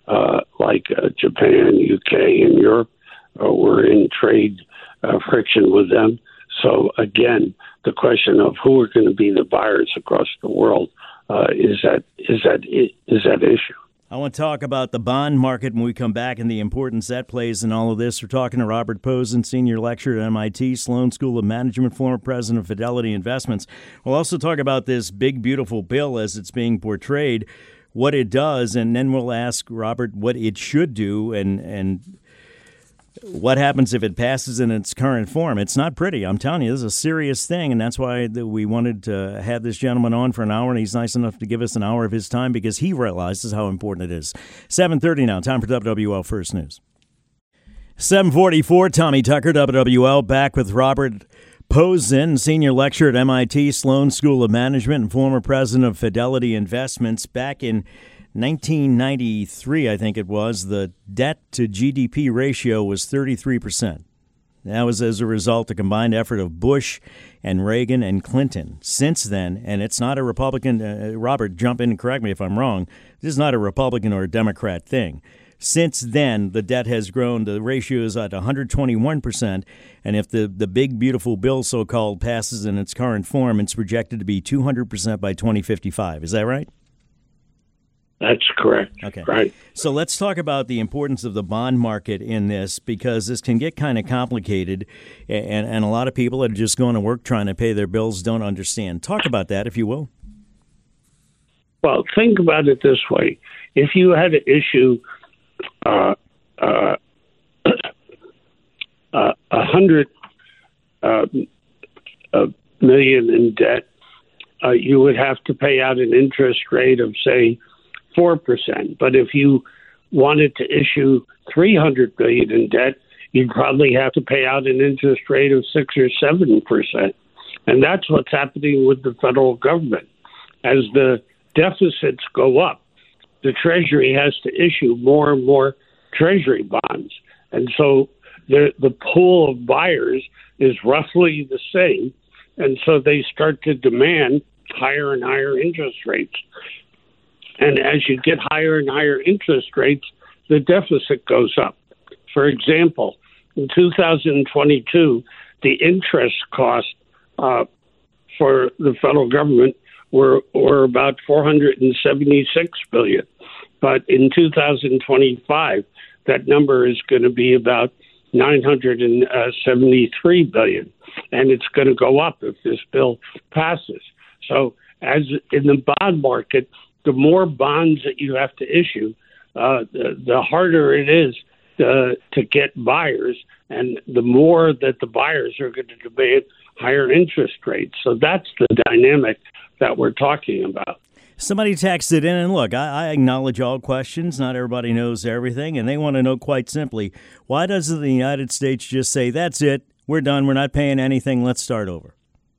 uh, like uh, Japan, U K, and Europe. Uh, we're in trade uh, friction with them. So again, the question of who are going to be the buyers across the world uh, is that is that is that issue. I want to talk about the bond market when we come back and the importance that plays in all of this. We're talking to Robert Posen, senior lecturer at M I T, Sloan School of Management, former president of Fidelity Investments. We'll also talk about this big, beautiful bill as it's being portrayed, what it does, and then we'll ask Robert what it should do and and what happens if it passes in its current form. It's not pretty. I'm telling you, this is a serious thing, and that's why we wanted to have this gentleman on for an hour, and he's nice enough to give us an hour of his time because he realizes how important it is. seven thirty now, time for W W L First News. seven forty-four, Tommy Tucker, W W L, back with Robert Posen, senior lecturer at M I T, Sloan School of Management, and former president of Fidelity Investments. Back in nineteen ninety-three, I think it was, the debt-to-G D P ratio was thirty-three percent. That was as a result of a combined effort of Bush and Reagan and Clinton. Since then, and it's not a Republican, uh, Robert, jump in and correct me if I'm wrong, this is not a Republican or a Democrat thing. Since then, the debt has grown. The ratio is at one hundred twenty-one percent, and if the, the big, beautiful bill, so-called, passes in its current form, it's projected to be two hundred percent by twenty fifty-five. Is that right? That's correct. Okay. Right. So let's talk about the importance of the bond market in this, because this can get kind of complicated, and, and a lot of people that are just going to work trying to pay their bills don't understand. Talk about that, if you will. Well, think about it this way. If you had to issue uh, uh, uh, a hundred uh, uh, million in debt, uh, you would have to pay out an interest rate of, say, four percent. But if you wanted to issue three hundred billion dollars in debt, you'd probably have to pay out an interest rate of six or seven percent. And that's what's happening with the federal government. As the deficits go up, the Treasury has to issue more and more Treasury bonds. And so the, the pool of buyers is roughly the same. And so they start to demand higher and higher interest rates. And as you get higher and higher interest rates, the deficit goes up. For example, in two thousand twenty-two, the interest cost uh, for the federal government were, were about four hundred seventy-six billion dollars. But in two thousand twenty-five, that number is going to be about nine hundred seventy-three billion dollars. And it's going to go up if this bill passes. So as in the bond market, the more bonds that you have to issue, uh, the, the harder it is to, to get buyers, and the more that the buyers are going to demand higher interest rates. So that's the dynamic that we're talking about. Somebody texted in, and look, I, I acknowledge all questions. Not everybody knows everything, and they want to know quite simply, why doesn't the United States just say, that's it, we're done, we're not paying anything, let's start over?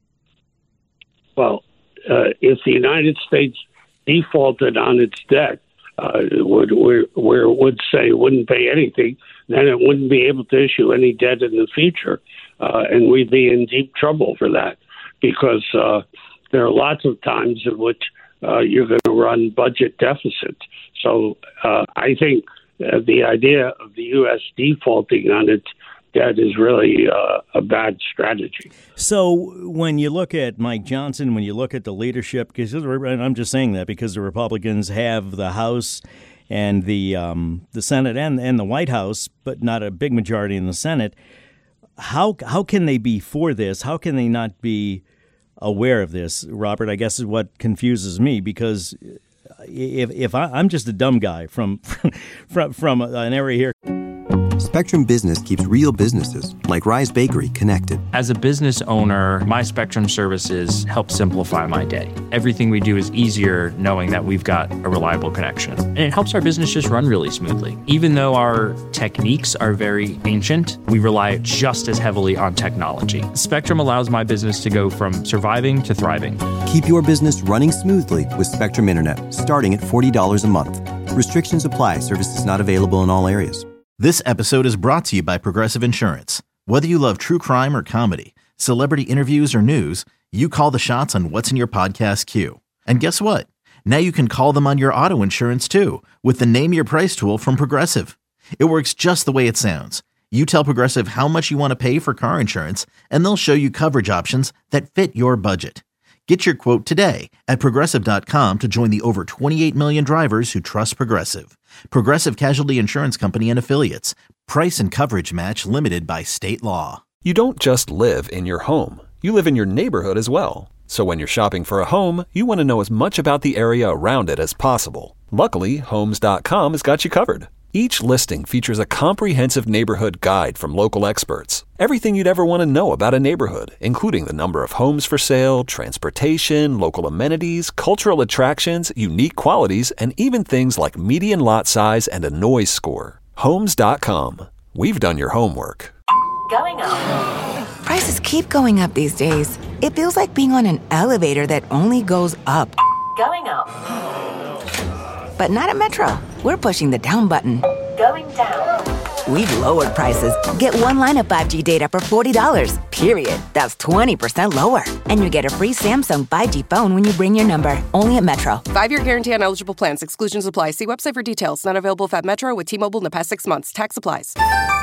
Well, uh, if the United States defaulted on its debt, uh, would where, where it would say it wouldn't pay anything, then it wouldn't be able to issue any debt in the future, uh, and we'd be in deep trouble for that, because uh, there are lots of times in which uh, you're going to run budget deficits. So uh, I think uh, the idea of the U S defaulting on its debt is really uh, a bad strategy. So when you look at Mike Johnson, when you look at the leadership, because I'm just saying that because the Republicans have the House and the um, the Senate and and the White House, but not a big majority in the Senate. How how can they be for this? How can they not be aware of this, Robert? I guess is what confuses me, because if if I, I'm just a dumb guy from from from an area here. Spectrum Business keeps real businesses, like Rise Bakery, connected. As a business owner, my Spectrum services help simplify my day. Everything we do is easier knowing that we've got a reliable connection. And it helps our business just run really smoothly. Even though our techniques are very ancient, we rely just as heavily on technology. Spectrum allows my business to go from surviving to thriving. Keep your business running smoothly with Spectrum Internet, starting at forty dollars a month. Restrictions apply. Services not available in all areas. This episode is brought to you by Progressive Insurance. Whether you love true crime or comedy, celebrity interviews or news, you call the shots on what's in your podcast queue. And guess what? Now you can call them on your auto insurance too with the Name Your Price tool from Progressive. It works just the way it sounds. You tell Progressive how much you want to pay for car insurance, and they'll show you coverage options that fit your budget. Get your quote today at Progressive dot com to join the over twenty-eight million drivers who trust Progressive. Progressive Casualty Insurance Company and Affiliates. Price and coverage match limited by state law. You don't just live in your home. You live in your neighborhood as well. So when you're shopping for a home, you want to know as much about the area around it as possible. Luckily, Homes dot com has got you covered. Each listing features a comprehensive neighborhood guide from local experts. Everything you'd ever want to know about a neighborhood, including the number of homes for sale, transportation, local amenities, cultural attractions, unique qualities, and even things like median lot size and a noise score. Homes dot com. We've done your homework. Going up. Prices keep going up these days. It feels like being on an elevator that only goes up. Going up. But not at Metro. We're pushing the down button. Going down. We've lowered prices. Get one line of five G data for forty dollars, period. That's twenty percent lower. And you get a free Samsung five G phone when you bring your number. Only at Metro. Five-year guarantee on eligible plans. Exclusions apply. See website for details. Not available at Metro with T-Mobile in the past six months. Tax applies.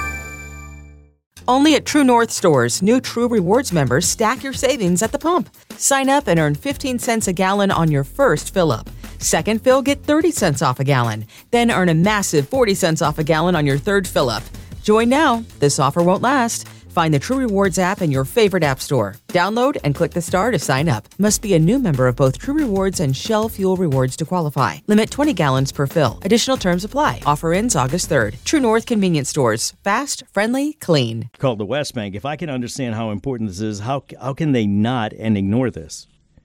Only at True North stores, new True Rewards members stack your savings at the pump. Sign up and earn fifteen cents a gallon on your first fill-up. Second fill, get thirty cents off a gallon. Then earn a massive forty cents off a gallon on your third fill-up. Join now. This offer won't last. Find the True Rewards app in your favorite app store. Download and click the star to sign up. Must be a new member of both True Rewards and Shell Fuel Rewards to qualify. Limit twenty gallons per fill. Additional terms apply. Offer ends August third. True North Convenience Stores. Fast, friendly, clean. Called the West Bank. If I can understand how important this is, how how can they not and ignore this?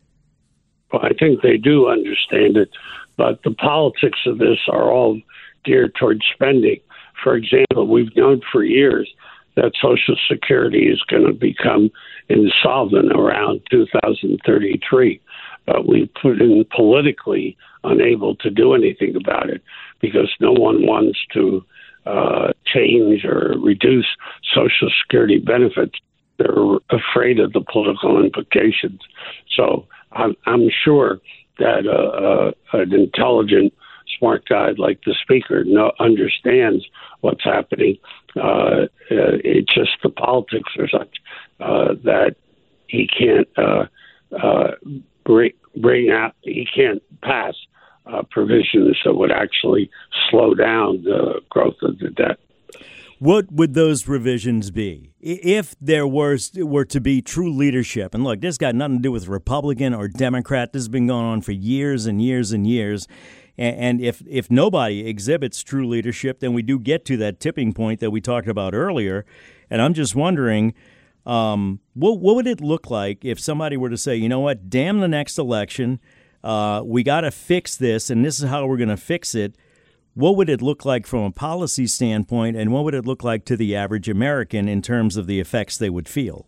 Well, I think they do understand it, but the politics of this are all geared towards spending. For example, we've known for years that Social Security is going to become insolvent around two thousand thirty-three. But we've been politically unable to do anything about it because no one wants to uh, change or reduce Social Security benefits. They're afraid of the political implications. So I'm, I'm sure that uh, uh, an intelligent, smart guy like the Speaker no, understands what's happening. Uh, uh, it's just the politics are such uh, that he can't uh, uh, bring, bring out, he can't pass uh, provisions that would actually slow down the growth of the debt. What would those revisions be if there was were to be true leadership? And look, this got nothing to do with Republican or Democrat. This has been going on for years and years and years. And if if nobody exhibits true leadership, then we do get to that tipping point that we talked about earlier. And I'm just wondering, um, what what would it look like if somebody were to say, you know what, damn the next election, uh, we got to fix this, and this is how we're going to fix it. What would it look like from a policy standpoint, and what would it look like to the average American in terms of the effects they would feel?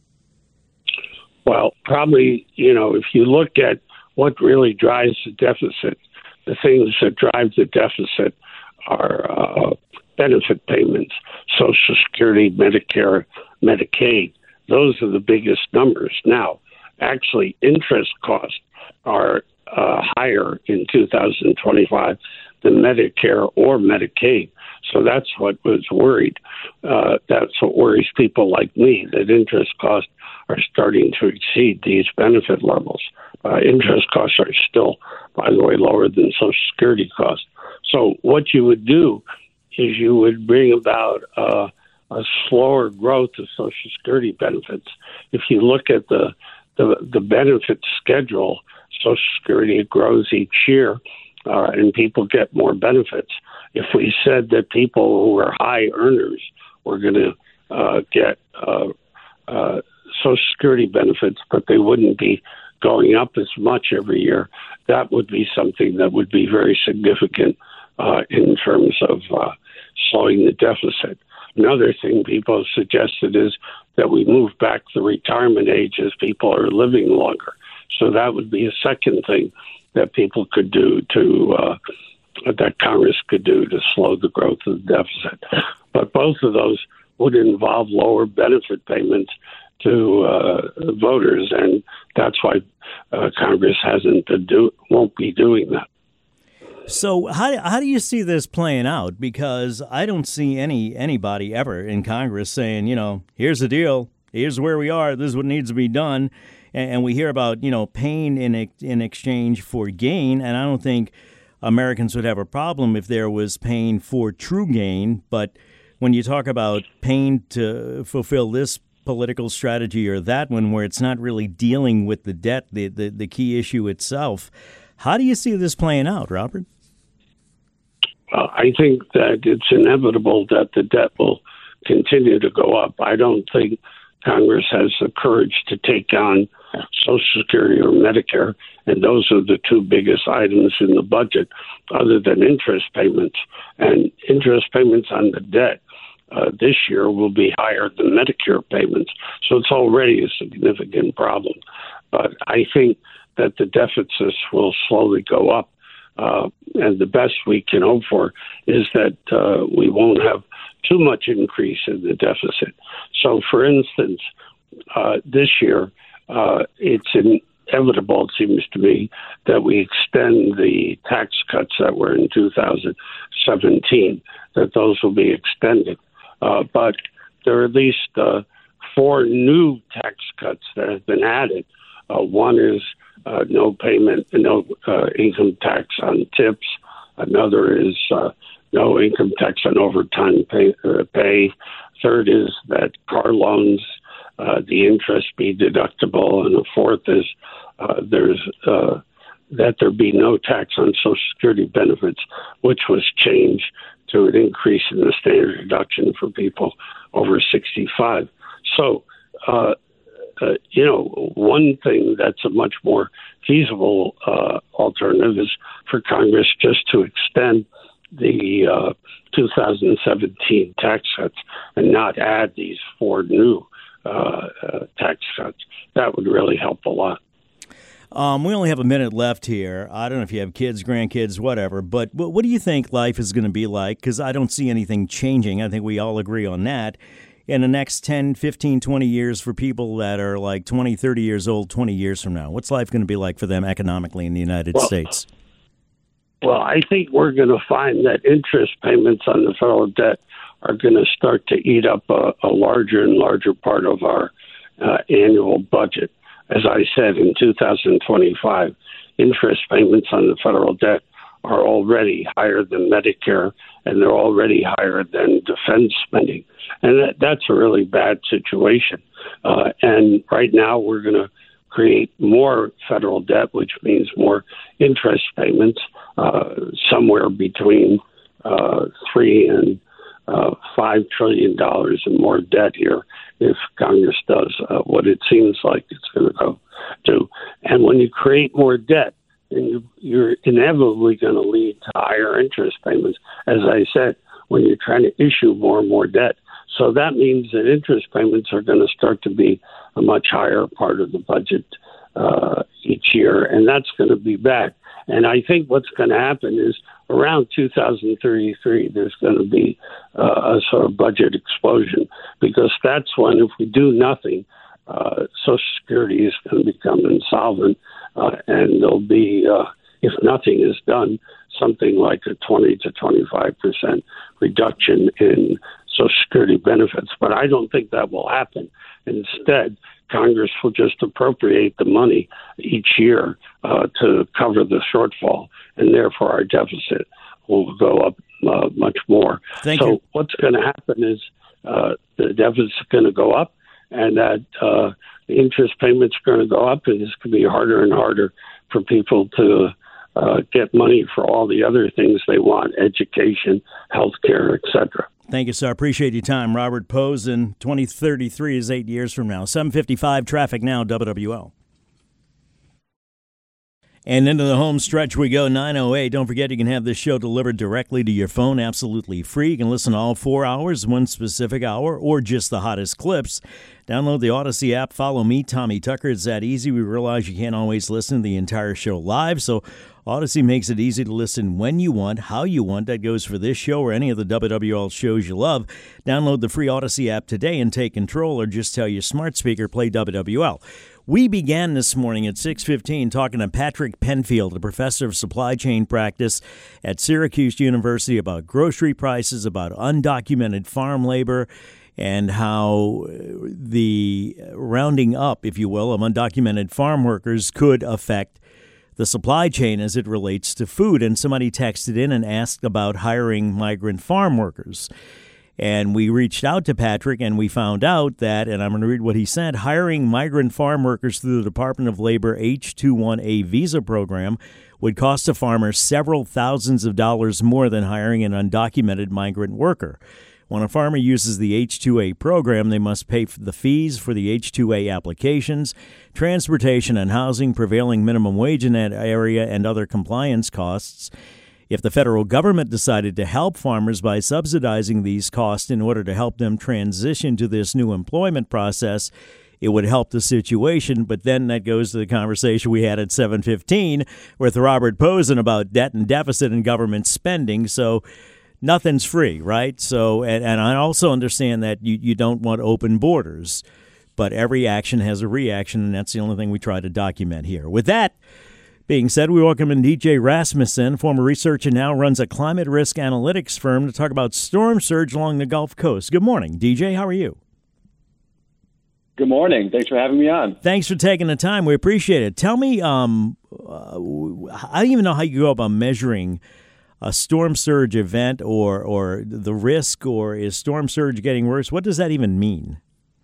Well, probably, you know, if you look at what really drives the deficit, the things that drive the deficit are uh, benefit payments, Social Security, Medicare, Medicaid. Those are the biggest numbers. Now, actually, interest costs are uh, higher in two thousand twenty-five than Medicare or Medicaid. So that's what was worried. Uh, that's what worries people like me, that interest costs are starting to exceed these benefit levels. Uh, interest costs are still, by the way, lower than Social Security costs. So what you would do is you would bring about uh, a slower growth of Social Security benefits. If you look at the, the, the benefit schedule, Social Security grows each year, uh, and people get more benefits. If we said that people who are high earners were going to uh, get uh, uh, Social Security benefits, but they wouldn't be going up as much every year, that would be something that would be very significant uh, in terms of uh, slowing the deficit. Another thing people have suggested is that we move back the retirement age as people are living longer. So that would be a second thing that people could do to, uh, that Congress could do to slow the growth of the deficit. But both of those would involve lower benefit payments to uh, voters, and that's why uh, Congress hasn't been do won't be doing that. So how how do you see this playing out? Because I don't see any anybody ever in Congress saying, you know, here's the deal, here's where we are, this is what needs to be done, and, and we hear about, you know, pain in in exchange for gain, and I don't think Americans would have a problem if there was pain for true gain. But when you talk about pain to fulfill this political strategy or that one, where it's not really dealing with the debt, the, the, the key issue itself, how do you see this playing out, Robert? Well, I think that it's inevitable that the debt will continue to go up. I don't think Congress has the courage to take on Social Security or Medicare, and those are the two biggest items in the budget, other than interest payments. And interest payments on the debt uh, this year will be higher than Medicare payments, so it's already a significant problem. But I think that the deficits will slowly go up, uh, and the best we can hope for is that uh, we won't have too much increase in the deficit. So, for instance, uh, this year, uh, it's inevitable, it seems to me, that we extend the tax cuts that were in two thousand seventeen, that those will be extended. Uh, but there are at least uh, four new tax cuts that have been added. Uh, one is uh, no payment, no uh, income tax on tips. Another is uh, no income tax on overtime pay, uh, pay. Third is that car loans, uh, the interest be deductible. And the fourth is uh, there's uh, that there be no tax on Social Security benefits, which was changed to an increase in the standard deduction for people over sixty-five. So, uh, uh, you know, one thing that's a much more feasible uh, alternative is for Congress just to extend the uh, two thousand seventeen tax cuts and not add these four new uh, uh, tax cuts. That would really help a lot. Um, we only have a minute left here. I don't know if you have kids, grandkids, whatever, but what, what do you think life is going to be like? Because I don't see anything changing. I think we all agree on that. In the next ten, fifteen, twenty years for people that are like twenty, thirty years old, twenty years from now, what's life going to be like for them economically in the United well, States? Well, I think we're going to find that interest payments on the federal debt are going to start to eat up a, a larger and larger part of our uh, annual budget. As I said, in two thousand twenty-five, interest payments on the federal debt are already higher than Medicare, and they're already higher than defense spending. And that, that's a really bad situation. Uh, and right now we're going to create more federal debt, which means more interest payments, uh, somewhere between uh, three and uh, five trillion dollars in more debt here if Congress does uh, what it seems like it's going to go do. And when you create more debt, then you, you're inevitably going to lead to higher interest payments, as I said, when you're trying to issue more and more debt. So that means that interest payments are going to start to be a much higher part of the budget uh, each year, and that's going to be bad. And I think what's going to happen is around two thousand thirty-three, there's going to be uh, a sort of budget explosion, because that's when, if we do nothing, uh, Social Security is going to become insolvent, uh, and there'll be, uh, if nothing is done, something like a twenty to twenty-five percent reduction in Social Security benefits. But I don't think that will happen. Instead, Congress will just appropriate the money each year uh, to cover the shortfall, and therefore our deficit will go up uh, much more. Thank so you. What's going to happen is uh, the deficit is going to go up, and that uh, the interest payments are going to go up, and it's going to be harder and harder for people to uh, get money for all the other things they want: education, health care, et cetera. Thank you, sir. Appreciate your time. Robert Posen, twenty thirty-three is eight years from now. seven fifty-five traffic now, W W L. And into the home stretch we go, nine oh eight. Don't forget you can have this show delivered directly to your phone, absolutely free. You can listen to all four hours, one specific hour, or just the hottest clips. Download the Odyssey app. Follow me, Tommy Tucker. It's that easy. We realize you can't always listen to the entire show live, so Odyssey makes it easy to listen when you want, how you want. That goes for this show or any of the W W L shows you love. Download the free Odyssey app today and take control, or just tell your smart speaker, play W W L. We began this morning at six fifteen talking to Patrick Penfield, a professor of supply chain practice at Syracuse University, about grocery prices, about undocumented farm labor, and how the rounding up, if you will, of undocumented farm workers could affect the supply chain as it relates to food. And somebody texted in and asked about hiring migrant farm workers. And we reached out to Patrick, and we found out that, and I'm going to read what he said, hiring migrant farm workers through the Department of Labor H two one A visa program would cost a farmer several thousands of dollars more than hiring an undocumented migrant worker. When a farmer uses the H two A program, they must pay for the fees for the H two A applications, transportation and housing, prevailing minimum wage in that area, and other compliance costs. If the federal government decided to help farmers by subsidizing these costs in order to help them transition to this new employment process, it would help the situation. But then that goes to the conversation we had at seven fifteen with Robert Posen about debt and deficit and government spending. So nothing's free, right? So, and, and I also understand that you, you don't want open borders, but every action has a reaction, and that's the only thing we try to document here. With that being said, we welcome in D J Rasmussen, former researcher, now runs a climate risk analytics firm, to talk about storm surge along the Gulf Coast. Good morning, D J. How are you? Good morning. Thanks for having me on. Thanks for taking the time. We appreciate it. Tell me, um, uh, I don't even know how you go about measuring a storm surge event, or or the risk, or is storm surge getting worse? What does that even mean?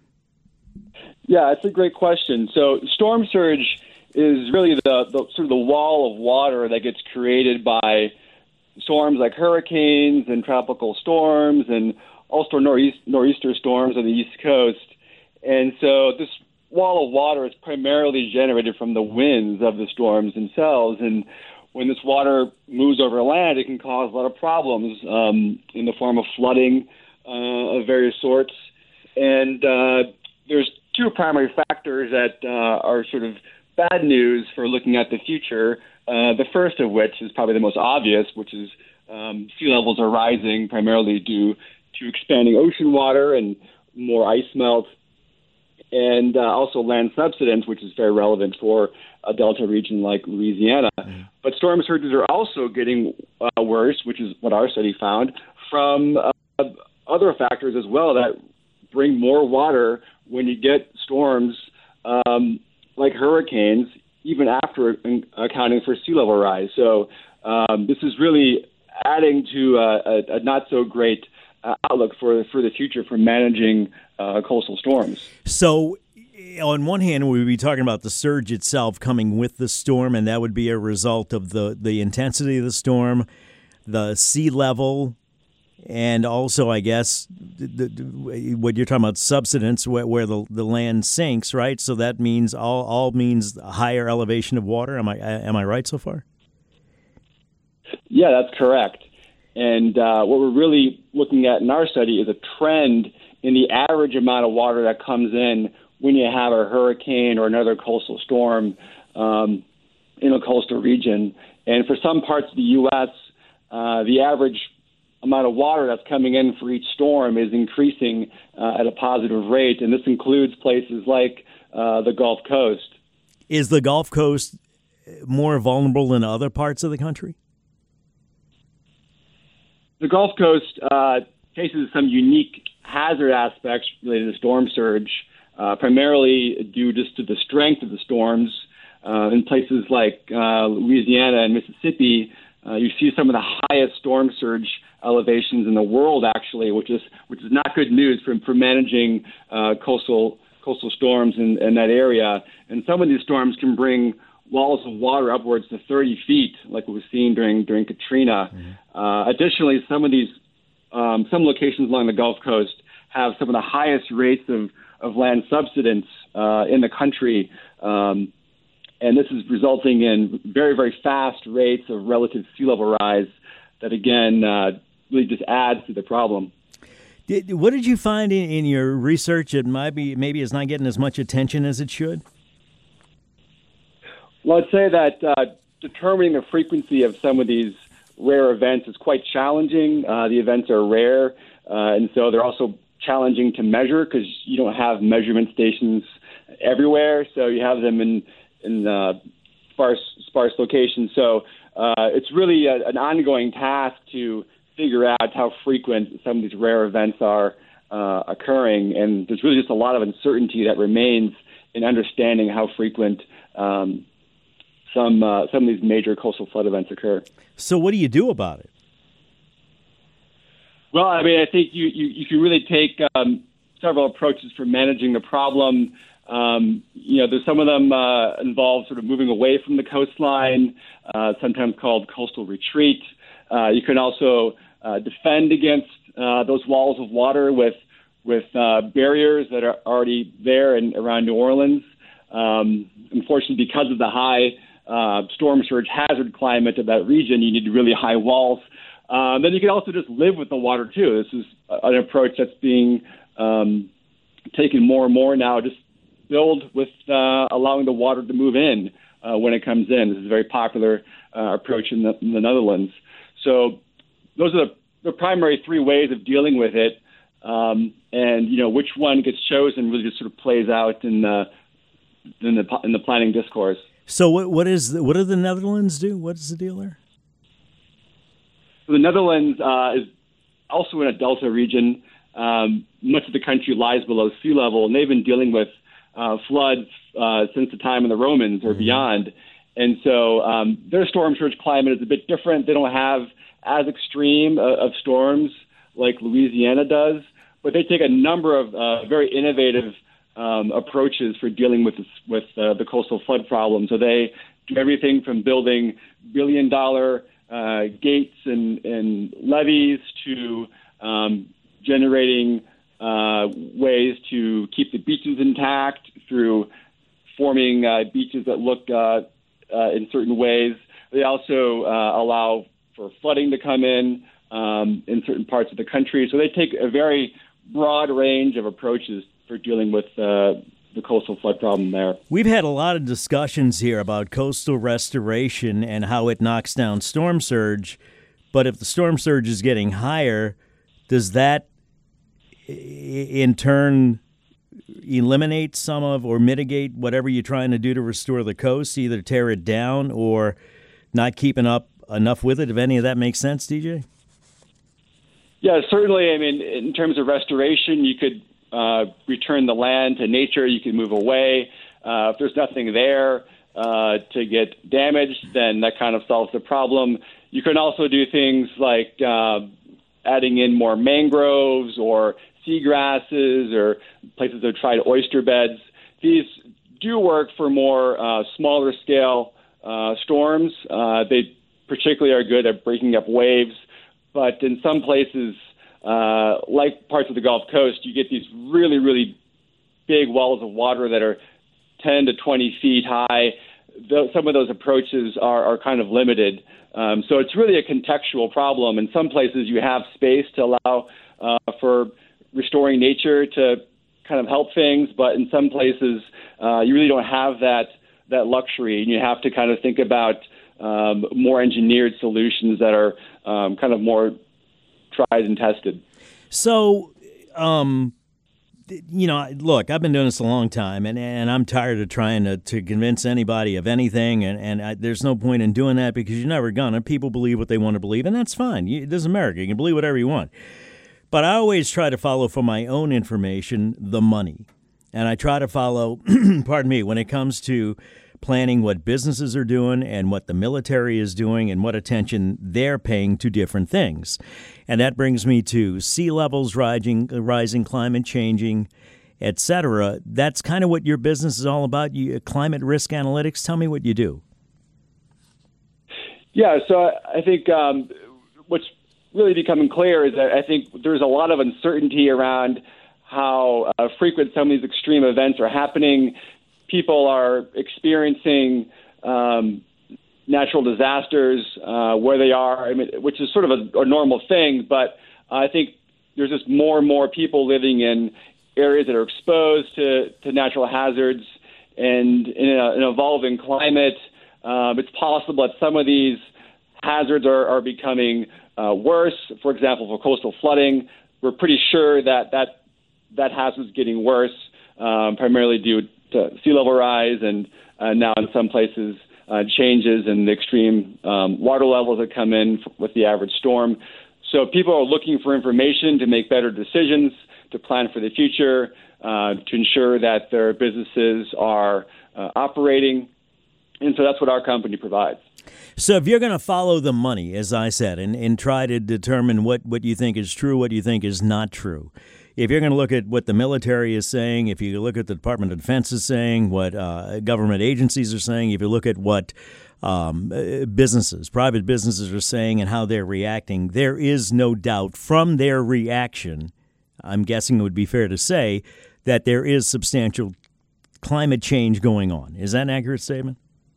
Yeah, it's a great question. So storm surge is really the, the sort of the wall of water that gets created by storms like hurricanes and tropical storms, and also nor'east, nor'easter storms on the East Coast. And so this wall of water is primarily generated from the winds of the storms themselves. And when this water moves over land, it can cause a lot of problems um, in the form of flooding uh, of various sorts. And uh, there's two primary factors that uh, are sort of bad news for looking at the future. Uh, the first of which is probably the most obvious, which is um, sea levels are rising primarily due to expanding ocean water and more ice melt, and uh, also land subsidence, which is very relevant for a delta region like Louisiana. Mm-hmm. But storm surges are also getting uh, worse, which is what our study found, from uh, other factors as well that bring more water when you get storms um, like hurricanes, even after accounting for sea level rise. So um, this is really adding to uh, a, a not-so-great uh, outlook for, for the future for managing uh, coastal storms. So on one hand, we would be talking about the surge itself coming with the storm, and that would be a result of the, the intensity of the storm, the sea level, and also, I guess, the, the, what you're talking about, subsidence, where, where the, the land sinks, right? So that means all all means higher elevation of water. Am I am I right so far? Yeah, that's correct. And uh, what we're really looking at in our study is a trend in the average amount of water that comes in when you have a hurricane or another coastal storm um, in a coastal region. And for some parts of the U S, uh, the average amount of water that's coming in for each storm is increasing uh, at a positive rate, and this includes places like uh, the Gulf Coast. Is the Gulf Coast more vulnerable than other parts of the country? The Gulf Coast uh, faces some unique hazard aspects related to storm surge, uh, primarily due just to the strength of the storms. Uh, in places like uh, Louisiana and Mississippi, uh, you see some of the highest storm surge elevations in the world, actually, which is which is not good news for, for managing uh, coastal coastal storms in, in that area. And some of these storms can bring walls of water upwards to thirty feet, like we were seeing during during Katrina. Mm-hmm. Uh, additionally, some of these um, some locations along the Gulf Coast have some of the highest rates of, of land subsidence uh, in the country. Um, and this is resulting in very, very fast rates of relative sea level rise that, again, uh, really just adds to the problem. Did, what did you find in, in your research that maybe, maybe is not getting as much attention as it should? Well, I'd say that uh, determining the frequency of some of these rare events is quite challenging. Uh, the events are rare, uh, and so they're also challenging to measure because you don't have measurement stations everywhere. So you have them in in uh, sparse sparse locations. So uh, it's really a, an ongoing task to figure out how frequent some of these rare events are uh, occurring, and there's really just a lot of uncertainty that remains in understanding how frequent um, some uh, some of these major coastal flood events occur. So what do you do about it? Well, I mean, I think you, you, you can really take um, several approaches for managing the problem. Um, you know, there's some of them uh, involve sort of moving away from the coastline, uh, sometimes called coastal retreat. Uh, you can also uh, defend against uh, those walls of water with with uh, barriers that are already there and around New Orleans. Um, unfortunately, because of the high uh, storm surge hazard climate of that region, you need really high walls. Um, then you can also just live with the water, too. This is an approach that's being um, taken more and more now. Just build with uh, allowing the water to move in uh, when it comes in. This is a very popular uh, approach in the, in the Netherlands. So those are the, the primary three ways of dealing with it. Um, and, you know, which one gets chosen really just sort of plays out in the in the, in the planning discourse. So what what is the, what do the Netherlands do? What is the deal there? So the Netherlands uh, is also in a delta region. Um, much of the country lies below sea level, and they've been dealing with uh, floods uh, since the time of the Romans or mm-hmm. beyond. And so um, their storm surge climate is a bit different. They don't have as extreme uh, of storms like Louisiana does, but they take a number of uh, very innovative um, approaches for dealing with this, with uh, the coastal flood problem. So they do everything from building billion-dollar uh, gates and, and levees to um, generating uh, ways to keep the beaches intact through forming uh, beaches that look uh, uh, in certain ways. They also uh, allow for flooding to come in um, in certain parts of the country. So they take a very broad range of approaches for dealing with uh, the coastal flood problem there. We've had a lot of discussions here about coastal restoration and how it knocks down storm surge. But if the storm surge is getting higher, does that in turn eliminate some of or mitigate whatever you're trying to do to restore the coast, either tear it down or not keeping up enough with it, if any of that makes sense, D J? Yeah, certainly. I mean, in terms of restoration, you could uh, return the land to nature. You can move away. Uh, if there's nothing there uh, to get damaged, then that kind of solves the problem. You can also do things like uh, adding in more mangroves or seagrasses or places that have tried oyster beds. These do work for more uh, smaller scale uh, storms. Uh, they particularly are good at breaking up waves. But in some places, uh, like parts of the Gulf Coast, you get these really, really big walls of water that are ten to twenty feet high. Though some of those approaches are, are kind of limited. Um, so it's really a contextual problem. In some places, you have space to allow uh, for restoring nature to kind of help things. But in some places, uh, you really don't have that, that luxury. And you have to kind of think about um, more engineered solutions that are Um, kind of more tried and tested. So, um, you know, look, I've been doing this a long time, and, and I'm tired of trying to, to convince anybody of anything, and, and I, there's no point in doing that because you're never gonna. People believe what they want to believe, and that's fine. You, this is America. You can believe whatever you want. But I always try to follow, for my own information, the money. And I try to follow, pardon me, when it comes to planning what businesses are doing and what the military is doing and what attention they're paying to different things. And that brings me to sea levels rising, rising, climate changing, et cetera. That's kind of what your business is all about, you, climate risk analytics. Tell me what you do. Yeah, so I think um, what's really becoming clear is that I think there's a lot of uncertainty around how uh, frequent some of these extreme events are happening. people are experiencing um, natural disasters uh, where they are, I mean, which is sort of a, a normal thing. But I think there's just more and more people living in areas that are exposed to, to natural hazards, and in a, an evolving climate, um, it's possible that some of these hazards are, are becoming uh, worse. For example, for coastal flooding, we're pretty sure that that, that hazard is getting worse, um, primarily due to sea level rise and uh, now in some places uh, changes in the extreme um, water levels that come in f- with the average storm. So people are looking for information to make better decisions, to plan for the future, uh, to ensure that their businesses are uh, operating. And so that's what our company provides. So if you're going to follow the money, as I said, and, and try to determine what, what you think is true, what you think is not true, if you're going to look at what the military is saying, if you look at the Department of Defense is saying, what uh, government agencies are saying, if you look at what um, businesses, private businesses are saying and how they're reacting, there is no doubt from their reaction, I'm guessing it would be fair to say, that there is substantial climate change going on. Is that an accurate statement?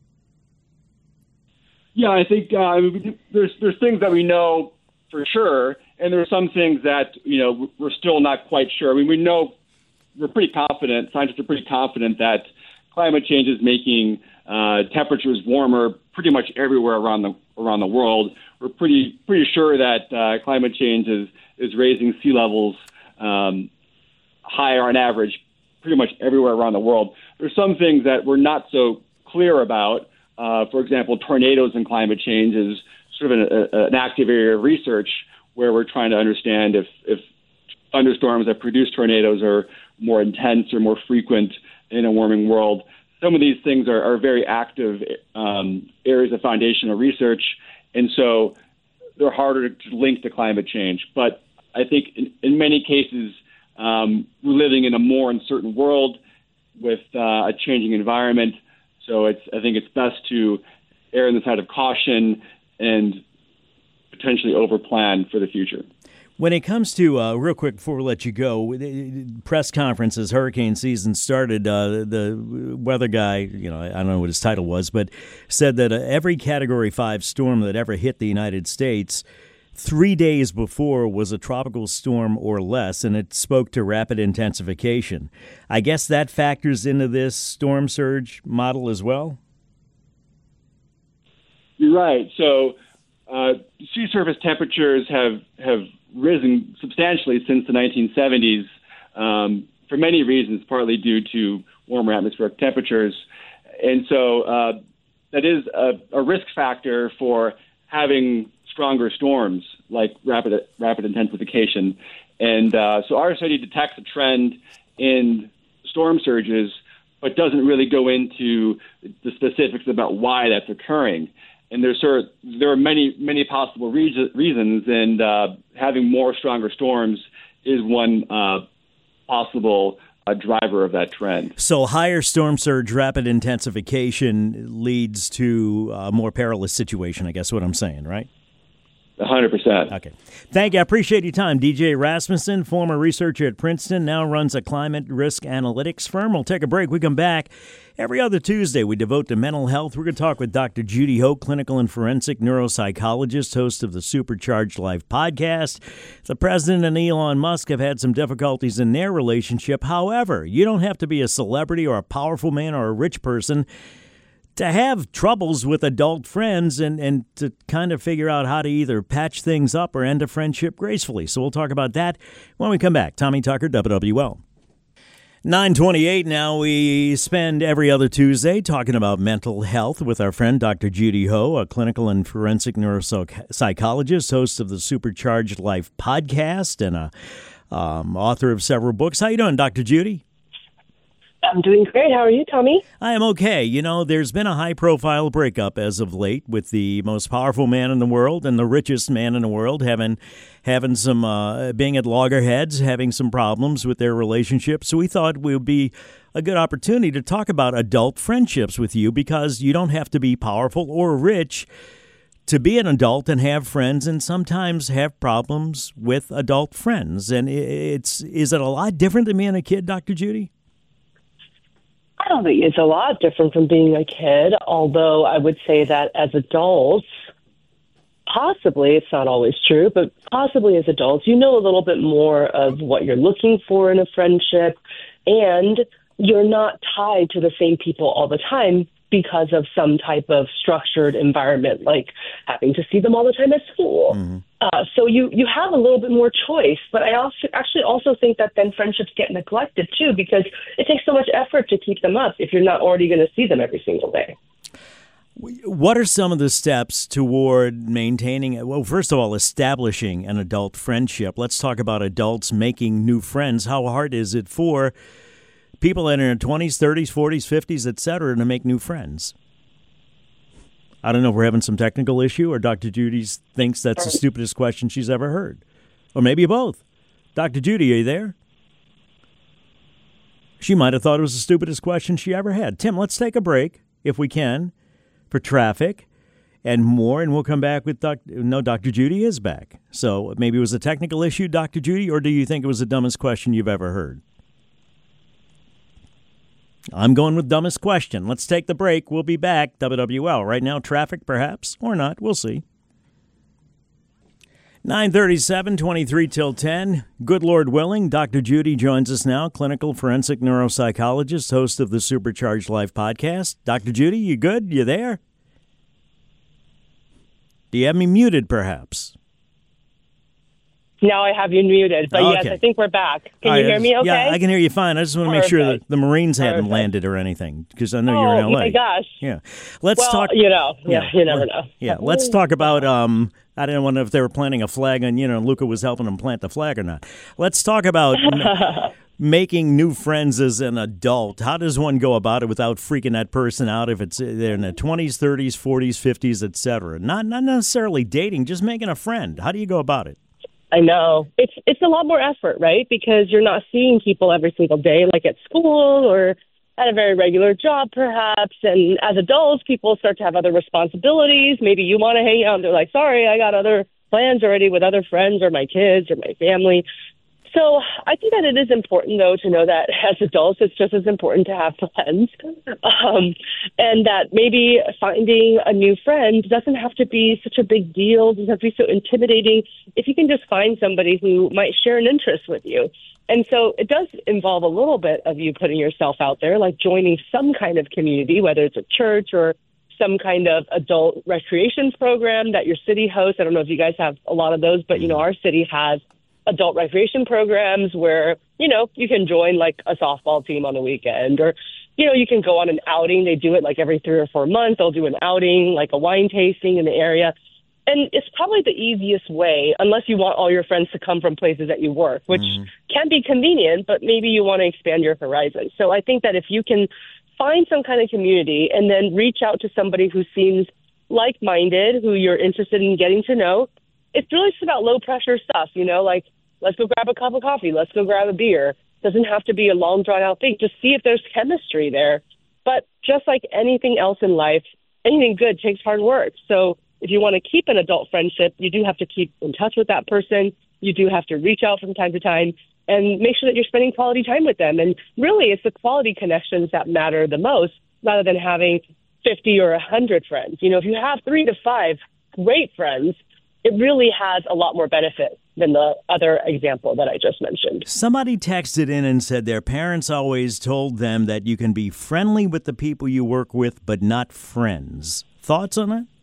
Yeah, I think uh, there's there's things that we know for sure, and there are some things that, you know, we're still not quite sure. I mean, we know, we're pretty confident, scientists are pretty confident that climate change is making uh, temperatures warmer pretty much everywhere around the around the world. We're pretty pretty sure that uh, climate change is, is raising sea levels um, higher on average pretty much everywhere around the world. There's some things that we're not so clear about. Uh, for example, tornadoes and climate change is sort of an, a, an active area of research where we're trying to understand if, if thunderstorms that produce tornadoes are more intense or more frequent in a warming world. Some of these things are, are very active um, areas of foundational research, and so they're harder to link to climate change. But I think in, in many cases, um, we're living in a more uncertain world with uh, a changing environment. So it's, I think it's best to err on the side of caution and potentially overplan for the future. When it comes to, uh, real quick before we let you go, press conferences, hurricane season started, uh, the weather guy, you know, I don't know what his title was, but said that uh, every Category five storm that ever hit the United States three days before was a tropical storm or less, and it spoke to rapid intensification. I guess that factors into this storm surge model as well? You're right. So uh, sea surface temperatures have, have risen substantially since the nineteen seventies um, for many reasons, partly due to warmer atmospheric temperatures. And so uh, that is a, a risk factor for having stronger storms like rapid rapid intensification. And uh, so our study detects a trend in storm surges, but doesn't really go into the specifics about why that's occurring. And there's sort of, there are many, many possible re- reasons, and uh, having more stronger storms is one uh, possible uh, driver of that trend. So higher storm surge, rapid intensification leads to a more perilous situation, I guess what I'm saying, right? one hundred percent. Okay. Thank you. I appreciate your time. D J Rasmussen, former researcher at Princeton, now runs a climate risk analytics firm. We'll take a break. We come back. Every other Tuesday, we devote to mental health. We're going to talk with Doctor Judy Ho, clinical and forensic neuropsychologist, host of the Supercharged Life podcast. The president and Elon Musk have had some difficulties in their relationship. However, you don't have to be a celebrity or a powerful man or a rich person to have troubles with adult friends and, and to kind of figure out how to either patch things up or end a friendship gracefully. So we'll talk about that when we come back. Tommy Tucker, W W L. nine twenty-eight now. We spend every other Tuesday talking about mental health with our friend Doctor Judy Ho, a clinical and forensic neuropsychologist, host of the Supercharged Life podcast and a um, author of several books. How you doing, Doctor Judy? I'm doing great. How are you, Tommy? I am okay. You know, there's been a high-profile breakup as of late with the most powerful man in the world and the richest man in the world having having some, uh, being at loggerheads, having some problems with their relationship. So we thought it would be a good opportunity to talk about adult friendships with you because you don't have to be powerful or rich to be an adult and have friends and sometimes have problems with adult friends. And it's is it a lot different than being a kid, Doctor Judy? I don't think it's a lot different from being a kid, although I would say that as adults, possibly, it's not always true, but possibly as adults, you know a little bit more of what you're looking for in a friendship, and you're not tied to the same people all the time because of some type of structured environment, like having to see them all the time at school. Mm-hmm. Uh, so you, you have a little bit more choice, but I also actually also think that then friendships get neglected too, because it takes so much effort to keep them up if you're not already going to see them every single day. What are some of the steps toward maintaining, well, first of all, establishing an adult friendship? Let's talk about adults making new friends. How hard is it for people in their twenties, thirties, forties, fifties, et cetera, to make new friends? I don't know if we're having some technical issue or Doctor Judy thinks that's the stupidest question she's ever heard. Or maybe both. Doctor Judy, are you there? She might have thought it was the stupidest question she ever had. Tim, let's take a break, if we can, for traffic and more, and we'll come back with Doctor No, Doctor Judy is back. So maybe it was a technical issue, Doctor Judy, or do you think it was the dumbest question you've ever heard? I'm going with dumbest question. Let's take the break. We'll be back. W W L. Right now, traffic perhaps, or not. We'll see. nine thirty-seven, twenty-three till ten. Good Lord willing, Doctor Judy joins us now, clinical forensic neuropsychologist, host of the Supercharged Life podcast. Doctor Judy, you good? You there? Do you have me muted, perhaps? Now I have you muted, but okay. Yes, I think we're back. Can All you right. hear me okay? Yeah, I can hear you fine. I just want to make Perfect. sure that the Marines hadn't Perfect. landed or anything, because I know oh, you're in L A. Oh, my gosh. Yeah. Let's well, talk. you know, yeah, yeah, you never know. Yeah, let's talk about, um, I don't know if they were planting a flag and, you know, Luca was helping them plant the flag or not. Let's talk about m- making new friends as an adult. How does one go about it without freaking that person out if it's they're in their twenties, thirties, forties, fifties, et cetera? Not, not necessarily dating, just making a friend. How do you go about it? I know. It's it's a lot more effort, right? Because you're not seeing people every single day, like at school or at a very regular job, perhaps. And as adults, people start to have other responsibilities. Maybe you want to hang out, and they're like, sorry, I got other plans already with other friends or my kids or my family. So I think that it is important, though, to know that as adults, it's just as important to have friends, um, and that maybe finding a new friend doesn't have to be such a big deal, doesn't have to be so intimidating, if you can just find somebody who might share an interest with you. And so it does involve a little bit of you putting yourself out there, like joining some kind of community, whether it's a church or some kind of adult recreation program that your city hosts. I don't know if you guys have a lot of those, but, you know, our city has adult recreation programs where, you know, you can join like a softball team on the weekend, or, you know, you can go on an outing. They do it like every three or four months. They'll do an outing, like a wine tasting in the area. And it's probably the easiest way, unless you want all your friends to come from places that you work, which mm-hmm. can be convenient, but maybe you want to expand your horizon. So I think that if you can find some kind of community and then reach out to somebody who seems like-minded, who you're interested in getting to know, it's really just about low-pressure stuff, you know, like, let's go grab a cup of coffee, let's go grab a beer. Doesn't have to be a long, drawn-out thing. Just see if there's chemistry there. But just like anything else in life, anything good takes hard work. So if you want to keep an adult friendship, you do have to keep in touch with that person. You do have to reach out from time to time and make sure that you're spending quality time with them. And really, it's the quality connections that matter the most, rather than having fifty or one hundred friends. You know, if you have three to five great friends, it really has a lot more benefit than the other example that I just mentioned. Somebody texted in and said their parents always told them that you can be friendly with the people you work with, but not friends. Thoughts on that?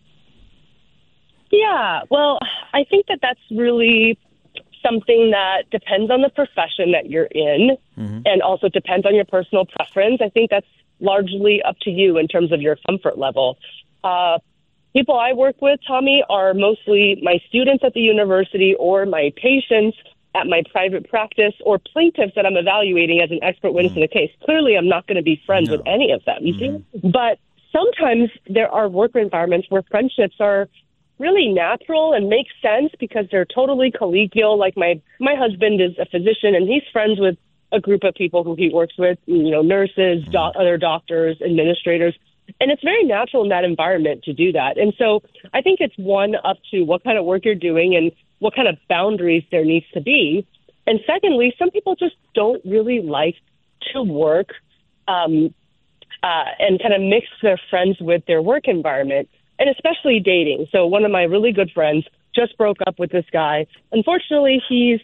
Yeah, well, I think that that's really something that depends on the profession that you're in, mm-hmm. and also depends on your personal preference. I think that's largely up to you in terms of your comfort level. Uh, people I work with, Tommy, are mostly my students at the university or my patients at my private practice or plaintiffs that I'm evaluating as an expert witness mm-hmm. in a case. Clearly, I'm not going to be friends no. with any of them. Mm-hmm. But sometimes there are work environments where friendships are really natural and make sense because they're totally collegial. Like my, my husband is a physician and he's friends with a group of people who he works with, you know, nurses, do- other doctors, administrators. And it's very natural in that environment to do that. And so I think it's one up to what kind of work you're doing and what kind of boundaries there needs to be. And secondly, some people just don't really like to work um, uh, and kind of mix their friends with their work environment, and especially dating. So one of my really good friends just broke up with this guy. Unfortunately, he's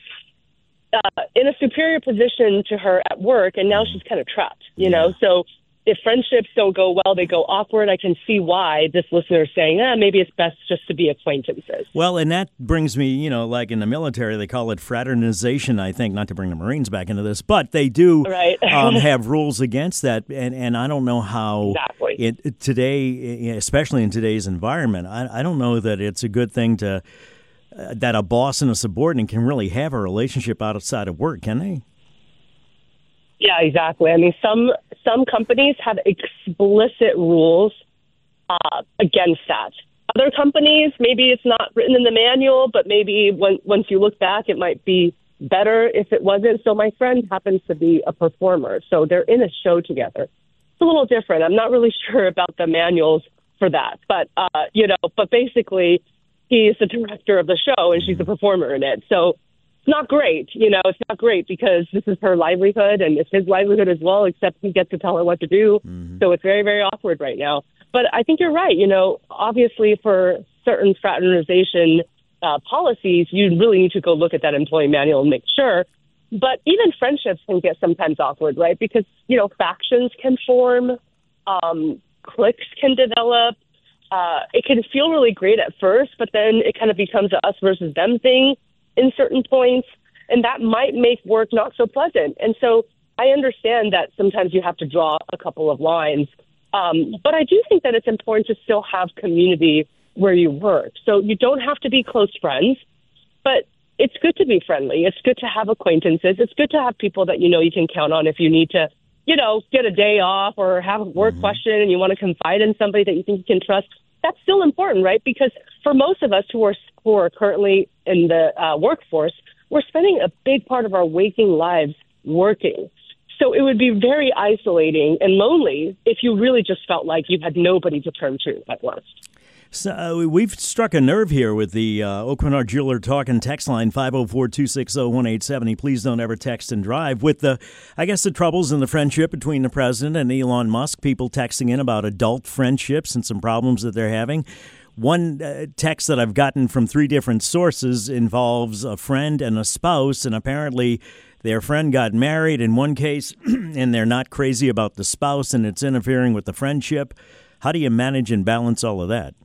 uh, in a superior position to her at work, and now she's kind of trapped, you know? So if friendships don't go well, they go awkward. I can see why this listener is saying, eh, maybe it's best just to be acquaintances. Well, and that brings me, you know, like in the military, they call it fraternization, I think, not to bring the Marines back into this, but they do right. um, have rules against that. And, and I don't know how exactly. it, today, especially in today's environment, I, I don't know that it's a good thing to, uh, that a boss and a subordinate can really have a relationship outside of work, can they? Yeah, exactly. I mean, some some companies have explicit rules uh, against that. Other companies, maybe it's not written in the manual, but maybe when, once you look back, it might be better if it wasn't. So my friend happens to be a performer, so they're in a show together. It's a little different. I'm not really sure about the manuals for that, but uh, you know, but basically, he's the director of the show and she's a performer in it. So. Not great, you know, it's not great because this is her livelihood and it's his livelihood as well, except he gets to tell her what to do. Mm-hmm. So it's very, very awkward right now. But I think you're right. You know, obviously for certain fraternization uh, policies, you really need to go look at that employee manual and make sure. But even friendships can get sometimes awkward, right? Because, you know, factions can form, um, cliques can develop. Uh, it can feel really great at first, but then it kind of becomes a us versus them thing in certain points, and that might make work not so pleasant. And so I understand that sometimes you have to draw a couple of lines, um, but I do think that it's important to still have community where you work. So you don't have to be close friends, but it's good to be friendly. It's good to have acquaintances. It's good to have people that you know you can count on if you need to, you know, get a day off or have a work mm-hmm. question and you want to confide in somebody that you think you can trust. That's still important, right? Because for most of us who are who are currently in the uh, workforce, we're spending a big part of our waking lives working. So it would be very isolating and lonely if you really just felt like you had nobody to turn to at work. So uh, we've struck a nerve here with the uh, Aucoin-Hart Jeweler Talk and Text line five oh four, two six oh, one eight seven oh. Please don't ever text and drive. With the, I guess, the troubles in the friendship between the president and Elon Musk, people texting in about adult friendships and some problems that they're having. One uh, text that I've gotten from three different sources involves a friend and a spouse, and apparently their friend got married in one case, and they're not crazy about the spouse, and it's interfering with the friendship. How do you manage and balance all of that?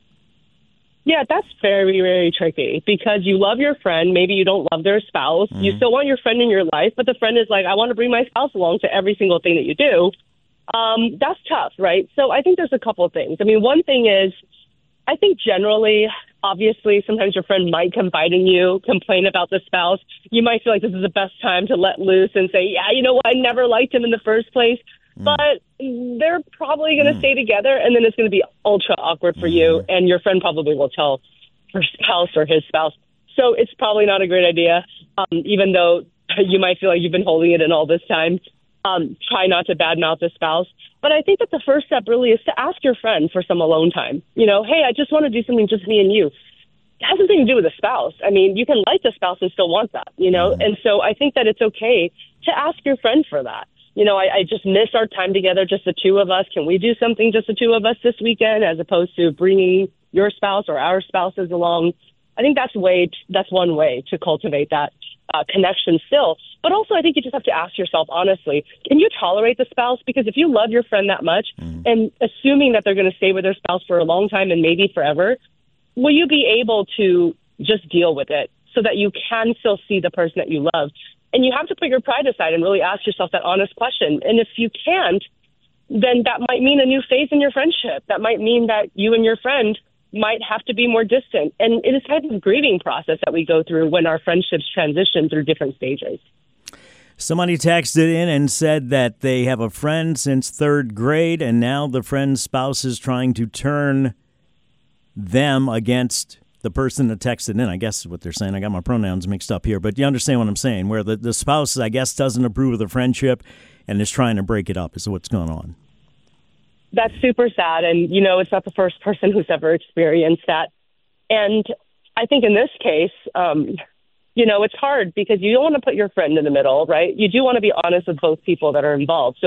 Yeah, that's very, very tricky because you love your friend. Maybe you don't love their spouse. Mm-hmm. You still want your friend in your life, but the friend is like, I want to bring my spouse along to every single thing that you do. Um, that's tough, right? So I think there's a couple of things. I mean, one thing is, I think generally, obviously, sometimes your friend might confide in you, complain about the spouse. You might feel like this is the best time to let loose and say, yeah, you know what, I never liked him in the first place. Mm. But they're probably going to mm. stay together, and then it's going to be ultra awkward for mm. you, and your friend probably will tell her spouse or his spouse. So it's probably not a great idea, um, even though you might feel like you've been holding it in all this time. Um, try not to badmouth the spouse. But I think that the first step really is to ask your friend for some alone time. You know, hey, I just want to do something just me and you. It has nothing to do with the spouse. I mean, you can like the spouse and still want that, you know? And so I think that it's okay to ask your friend for that. You know, I, I just miss our time together, just the two of us. Can we do something just the two of us this weekend as opposed to bringing your spouse or our spouses along? I think that's way that's one way to cultivate that uh, connection still. But also, I think you just have to ask yourself, honestly, can you tolerate the spouse? Because if you love your friend that much, mm. and assuming that they're going to stay with their spouse for a long time and maybe forever, will you be able to just deal with it so that you can still see the person that you love? And you have to put your pride aside and really ask yourself that honest question. And if you can't, then that might mean a new phase in your friendship. That might mean that you and your friend might have to be more distant. And it is kind of a grieving process that we go through when our friendships transition through different stages. Somebody texted in and said that they have a friend since third grade, and now the friend's spouse is trying to turn them against the person that texted in. I guess is what they're saying. I got my pronouns mixed up here, but you understand what I'm saying, where the, the spouse, I guess, doesn't approve of the friendship and is trying to break it up is what's going on. That's super sad. And, you know, it's not the first person who's ever experienced that. And I think in this case, um, you know, it's hard because you don't want to put your friend in the middle, right? You do want to be honest with both people that are involved. So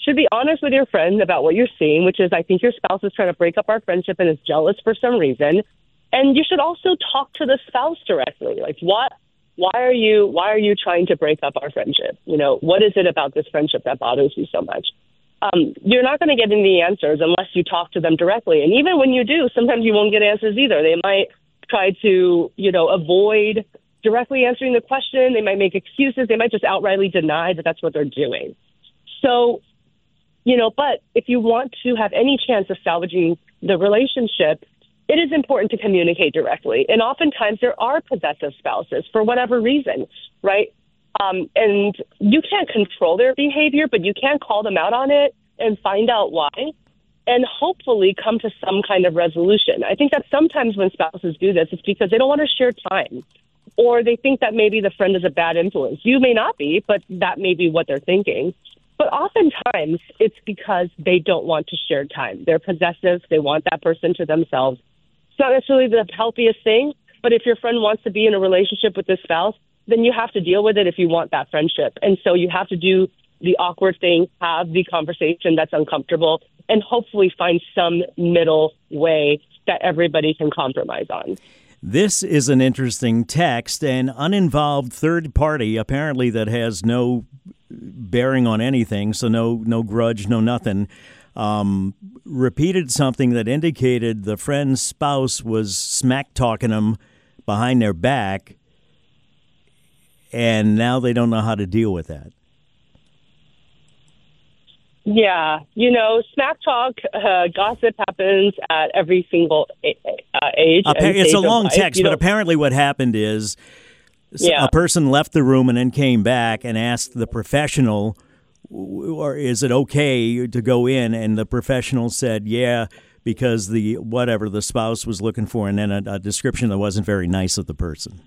should be honest with your friend about what you're seeing, which is I think your spouse is trying to break up our friendship and is jealous for some reason. And you should also talk to the spouse directly. Like, what, why are you, why are you trying to break up our friendship? You know, what is it about this friendship that bothers you so much? Um, you're not going to get any answers unless you talk to them directly. And even when you do, sometimes you won't get answers either. They might try to, you know, avoid directly answering the question. They might make excuses. They might just outrightly deny that that's what they're doing. So, you know, but if you want to have any chance of salvaging the relationship, it is important to communicate directly. And oftentimes there are possessive spouses for whatever reason, right? Um, and you can't control their behavior, but you can call them out on it and find out why and hopefully come to some kind of resolution. I think that sometimes when spouses do this, it's because they don't want to share time or they think that maybe the friend is a bad influence. You may not be, but that may be what they're thinking. But oftentimes it's because they don't want to share time. They're possessive. They want that person to themselves. It's not necessarily the healthiest thing, but if your friend wants to be in a relationship with this spouse, then you have to deal with it if you want that friendship. And so you have to do the awkward thing, have the conversation that's uncomfortable, and hopefully find some middle way that everybody can compromise on. This is an interesting text. An uninvolved third party, apparently that has no bearing on anything, so no no grudge, no nothing, um, repeated something that indicated the friend's spouse was smack-talking them behind their back, and now they don't know how to deal with that. Yeah, you know, smack talk, uh, gossip happens at every single uh, age. Appa- and it's stage a long of life. text, You but don't- apparently what happened is Yeah. a person left the room and then came back and asked the professional, or is it okay to go in? And the professional said, yeah, because the whatever the spouse was looking for, and then a, a description that wasn't very nice of the person.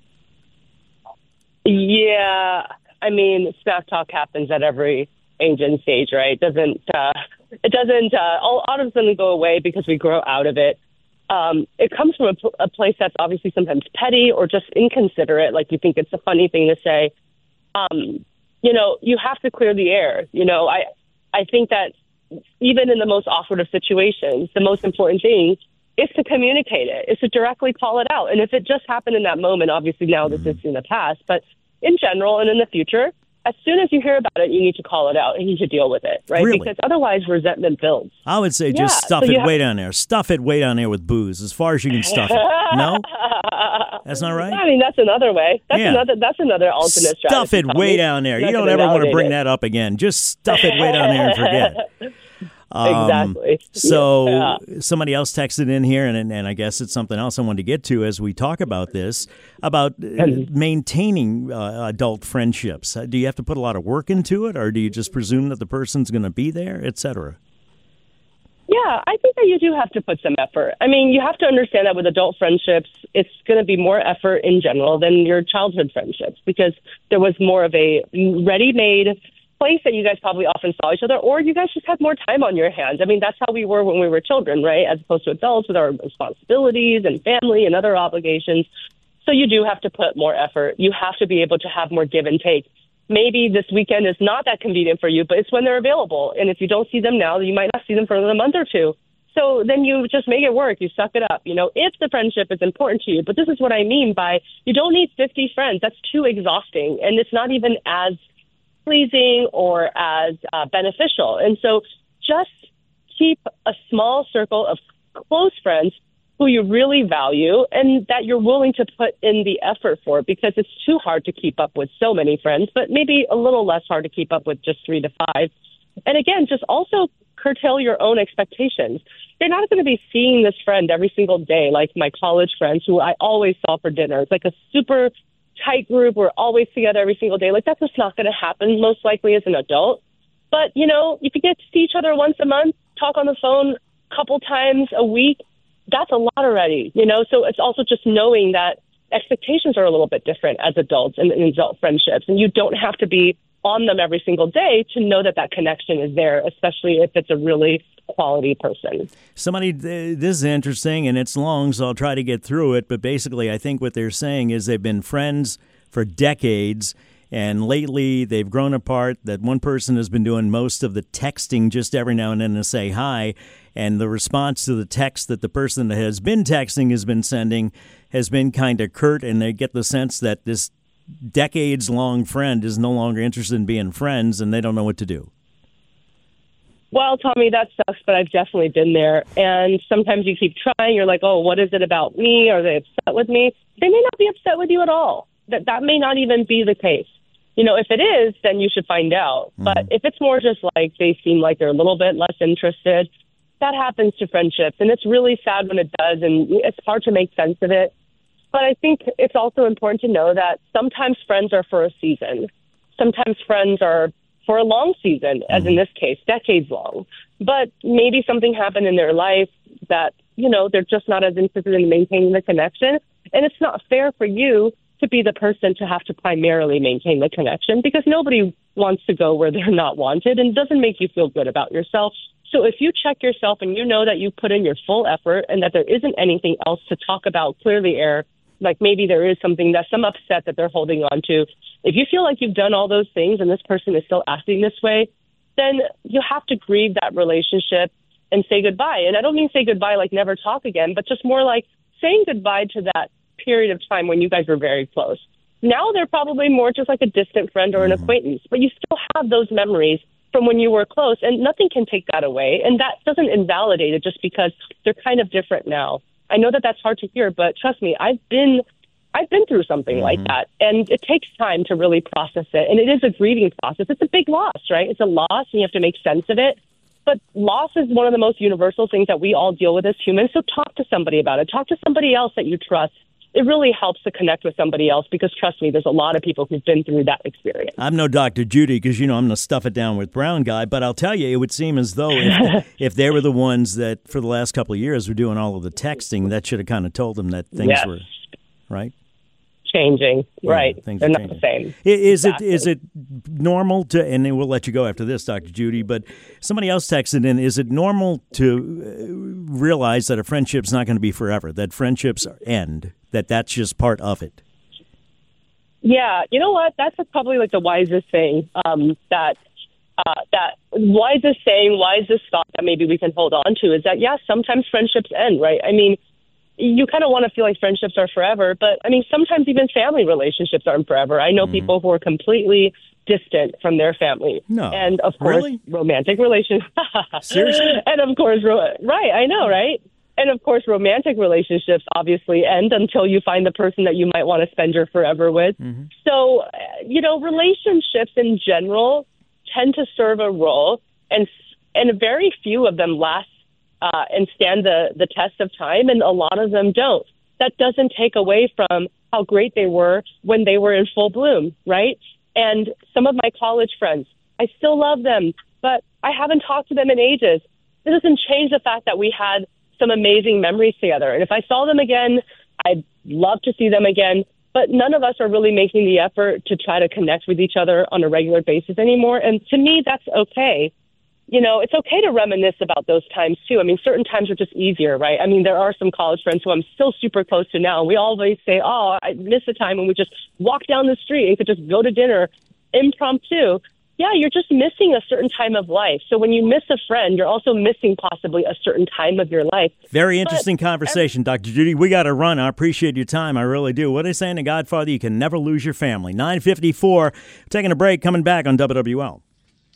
Yeah, I mean, smack talk happens at every age and stage, right? It doesn't uh, it doesn't uh, all all of a sudden go away because we grow out of it. Um, it comes from a, p- a place that's obviously sometimes petty or just inconsiderate, like you think it's a funny thing to say. Um, you know, you have to clear the air. You know, I I think that even in the most awkward of situations, the most important thing is to communicate it, is to directly call it out. And if it just happened in that moment, obviously now this is in the past, but in general and in the future, as soon as you hear about it, you need to call it out and you need to deal with it, right? Really? Because otherwise resentment builds. I would say just Yeah, stuff so you it have- way down there. Stuff it way down there with booze, as far as you can stuff it. No? That's not right? I mean, that's another way. That's Yeah. another That's another alternate strategy. Stuff it way Tommy. down there. Not You don't gonna ever want to validate bring it. that up again. Just stuff it way down there and forget. Um, Exactly. So Yeah. somebody else texted in here, and, and I guess it's something else I wanted to get to as we talk about this, about uh, maintaining uh, adult friendships. Uh, Do you have to put a lot of work into it, or do you just presume that the person's going to be there, et cetera? Yeah, I think that you do have to put some effort. I mean, you have to understand that with adult friendships, it's going to be more effort in general than your childhood friendships because there was more of a ready-made place that you guys probably often saw each other, or you guys just had more time on your hands. I mean, that's how we were when we were children, right? As opposed to adults with our responsibilities and family and other obligations. So you do have to put more effort. You have to be able to have more give and take. Maybe this weekend is not that convenient for you, but it's when they're available. And if you don't see them now, you might not see them for another month or two. So then you just make it work. You suck it up. You know, if the friendship is important to you, but this is what I mean by you don't need fifty friends. That's too exhausting. And it's not even as pleasing or as uh, beneficial. And so just keep a small circle of close friends who you really value and that you're willing to put in the effort for, because it's too hard to keep up with so many friends, but maybe a little less hard to keep up with just three to five. And again, just also curtail your own expectations. You're not going to be seeing this friend every single day, like my college friends who I always saw for dinner. It's like a super tight group. We're always together every single day. Like, that's just not going to happen, most likely, as an adult. But, you know, if you get to see each other once a month, talk on the phone a couple times a week, that's a lot already, you know? So it's also just knowing that expectations are a little bit different as adults and in adult friendships, and you don't have to be on them every single day to know that that connection is there, especially if it's a really quality person. Somebody, this is interesting, and it's long, so I'll try to get through it, but basically I think what they're saying is they've been friends for decades, And lately, they've grown apart, that one person has been doing most of the texting just every now and then to say hi. And the response to the text that the person that has been texting has been sending has been kind of curt, and they get the sense that this decades-long friend is no longer interested in being friends, and they don't know what to do. Well, Tommy, that sucks, but I've definitely been there. And sometimes you keep trying. You're like, oh, what is it about me? Are they upset with me? They may not be upset with you at all. That that may not even be the case. You know, if it is, then you should find out. Mm-hmm. But if it's more just like they seem like they're a little bit less interested, that happens to friendships. And it's really sad when it does, and it's hard to make sense of it. But I think it's also important to know that sometimes friends are for a season. Sometimes friends are for a long season, as in this case, decades long. But maybe something happened in their life that, you know, they're just not as interested in maintaining the connection. And it's not fair for you to be the person to have to primarily maintain the connection, because nobody wants to go where they're not wanted, and it doesn't make you feel good about yourself. So if you check yourself and you know that you put in your full effort and that there isn't anything else to talk about, clear the air, like maybe there is something that some upset that they're holding on to. If you feel like you've done all those things and this person is still acting this way, then you have to grieve that relationship and say goodbye. And I don't mean say goodbye like never talk again, but just more like saying goodbye to that period of time when you guys were very close. Now they're probably more just like a distant friend or an acquaintance, but you still have those memories from when you were close, and nothing can take that away. And that doesn't invalidate it just because they're kind of different now. I know that that's hard to hear, but trust me, I've been I've been through something mm-hmm. like that, and it takes time to really process it. And it is a grieving process. It's a big loss, right? It's a loss, and you have to make sense of it. But loss is one of the most universal things that we all deal with as humans. So talk to somebody about it. Talk to somebody else that you trust. It really helps to connect with somebody else, because trust me, there's a lot of people who've been through that experience. I'm no Doctor Judy, because, you know, I'm going to stuff it down with Brown guy, but I'll tell you, it would seem as though if, if they were the ones that for the last couple of years were doing all of the texting, that should have kind of told them that things yes. were, right? Changing, yeah, right. Things They're not changing. the same. Is exactly. it is it normal to, and then we'll let you go after this, Doctor Judy, but somebody else texted in, is it normal to realize that a friendship's not going to be forever, that friendships end, that that's just part of it? Yeah, you know what? That's probably like the wisest thing, um, that uh, that wisest saying, wisest thought that maybe we can hold on to is that, yeah, sometimes friendships end, right? I mean, you kind of want to feel like friendships are forever, but I mean, sometimes even family relationships aren't forever. I know mm-hmm. people who are completely distant from their family. No. And of course, really? romantic relationships. Seriously? And of course, ro- right, I know, right? And of course, romantic relationships obviously end until you find the person that you might want to spend your forever with. Mm-hmm. So, you know, relationships in general tend to serve a role, and and very few of them last Uh, and stand the, the test of time, and a lot of them don't. That doesn't take away from how great they were when they were in full bloom, right? And some of my college friends, I still love them, but I haven't talked to them in ages. It doesn't change the fact that we had some amazing memories together. And if I saw them again, I'd love to see them again. But none of us are really making the effort to try to connect with each other on a regular basis anymore. And to me, that's okay. You know, it's okay to reminisce about those times, too. I mean, certain times are just easier, right? I mean, there are some college friends who I'm still super close to now. We always say, oh, I miss a time when we just walk down the street and could just go to dinner impromptu. Yeah, you're just missing a certain time of life. So when you miss a friend, you're also missing possibly a certain time of your life. Very interesting but, conversation, every- Doctor Judy. We got to run. I appreciate your time. I really do. What are they saying to Godfather? You can never lose your family. nine fifty-four, taking a break, coming back on W W L.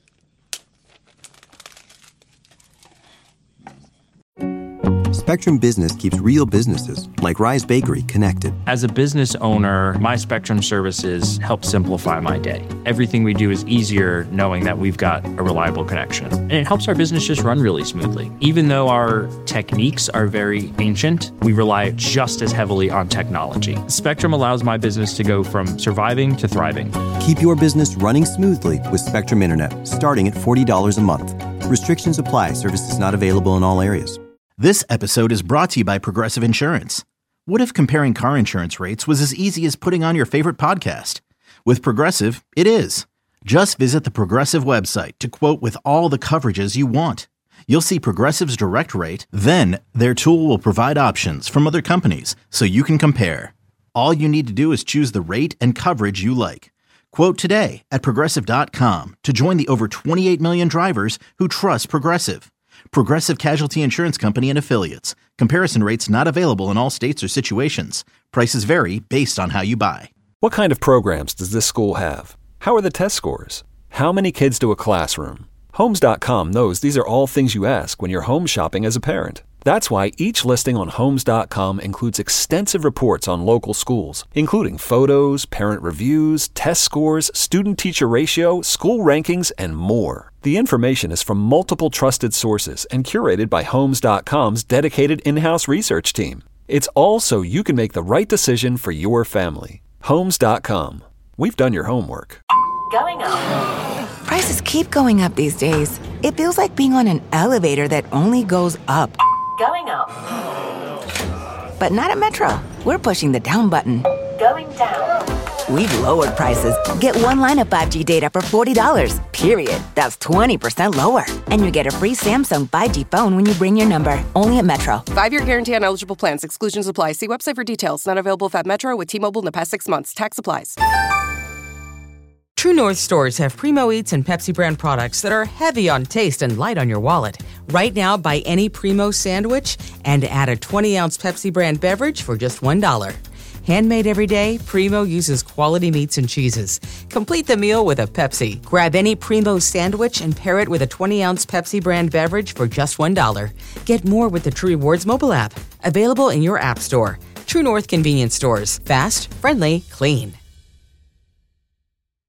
Spectrum Business keeps real businesses, like Rise Bakery, connected. As a business owner, my Spectrum services help simplify my day. Everything we do is easier knowing that we've got a reliable connection. And it helps our business just run really smoothly. Even though our techniques are very ancient, we rely just as heavily on technology. Spectrum allows my business to go from surviving to thriving. Keep your business running smoothly with Spectrum Internet, starting at forty dollars a month. Restrictions apply. Services not available in all areas. This episode is brought to you by Progressive Insurance. What if comparing car insurance rates was as easy as putting on your favorite podcast? With Progressive, it is. Just visit the Progressive website to quote with all the coverages you want. You'll see Progressive's direct rate, then their tool will provide options from other companies so you can compare. All you need to do is choose the rate and coverage you like. Quote today at Progressive dot com to join the over twenty-eight million drivers who trust Progressive. Progressive Casualty Insurance Company and Affiliates. Comparison rates not available in all states or situations. Prices vary based on how you buy. What kind of programs does this school have? How are the test scores? How many kids do a classroom? Homes dot com knows these are all things you ask when you're home shopping as a parent. That's why each listing on Homes dot com includes extensive reports on local schools, including photos, parent reviews, test scores, student-teacher ratio, school rankings, and more. The information is from multiple trusted sources and curated by Homes dot com's dedicated in-house research team. It's all so you can make the right decision for your family. Homes dot com. We've done your homework. Going up. Prices keep going up these days. It feels like being on an elevator that only goes up. Going up. But not at Metro. We're pushing the down button. Going down. We've lowered prices. Get one line of five G data for forty dollars, period. That's twenty percent lower. And you get a free Samsung five G phone when you bring your number. Only at Metro. Five-year guarantee on eligible plans. Exclusions apply. See website for details. Not available if at Metro with T-Mobile in the past six months. Tax applies. True North stores have Primo Eats and Pepsi brand products that are heavy on taste and light on your wallet. Right now, buy any Primo sandwich and add a twenty-ounce Pepsi brand beverage for just one dollar. Handmade every day, Primo uses quality meats and cheeses. Complete the meal with a Pepsi. Grab any Primo sandwich and pair it with a twenty-ounce Pepsi brand beverage for just one dollar. Get more with the True Rewards mobile app. Available in your app store. True North convenience stores. Fast, friendly, clean.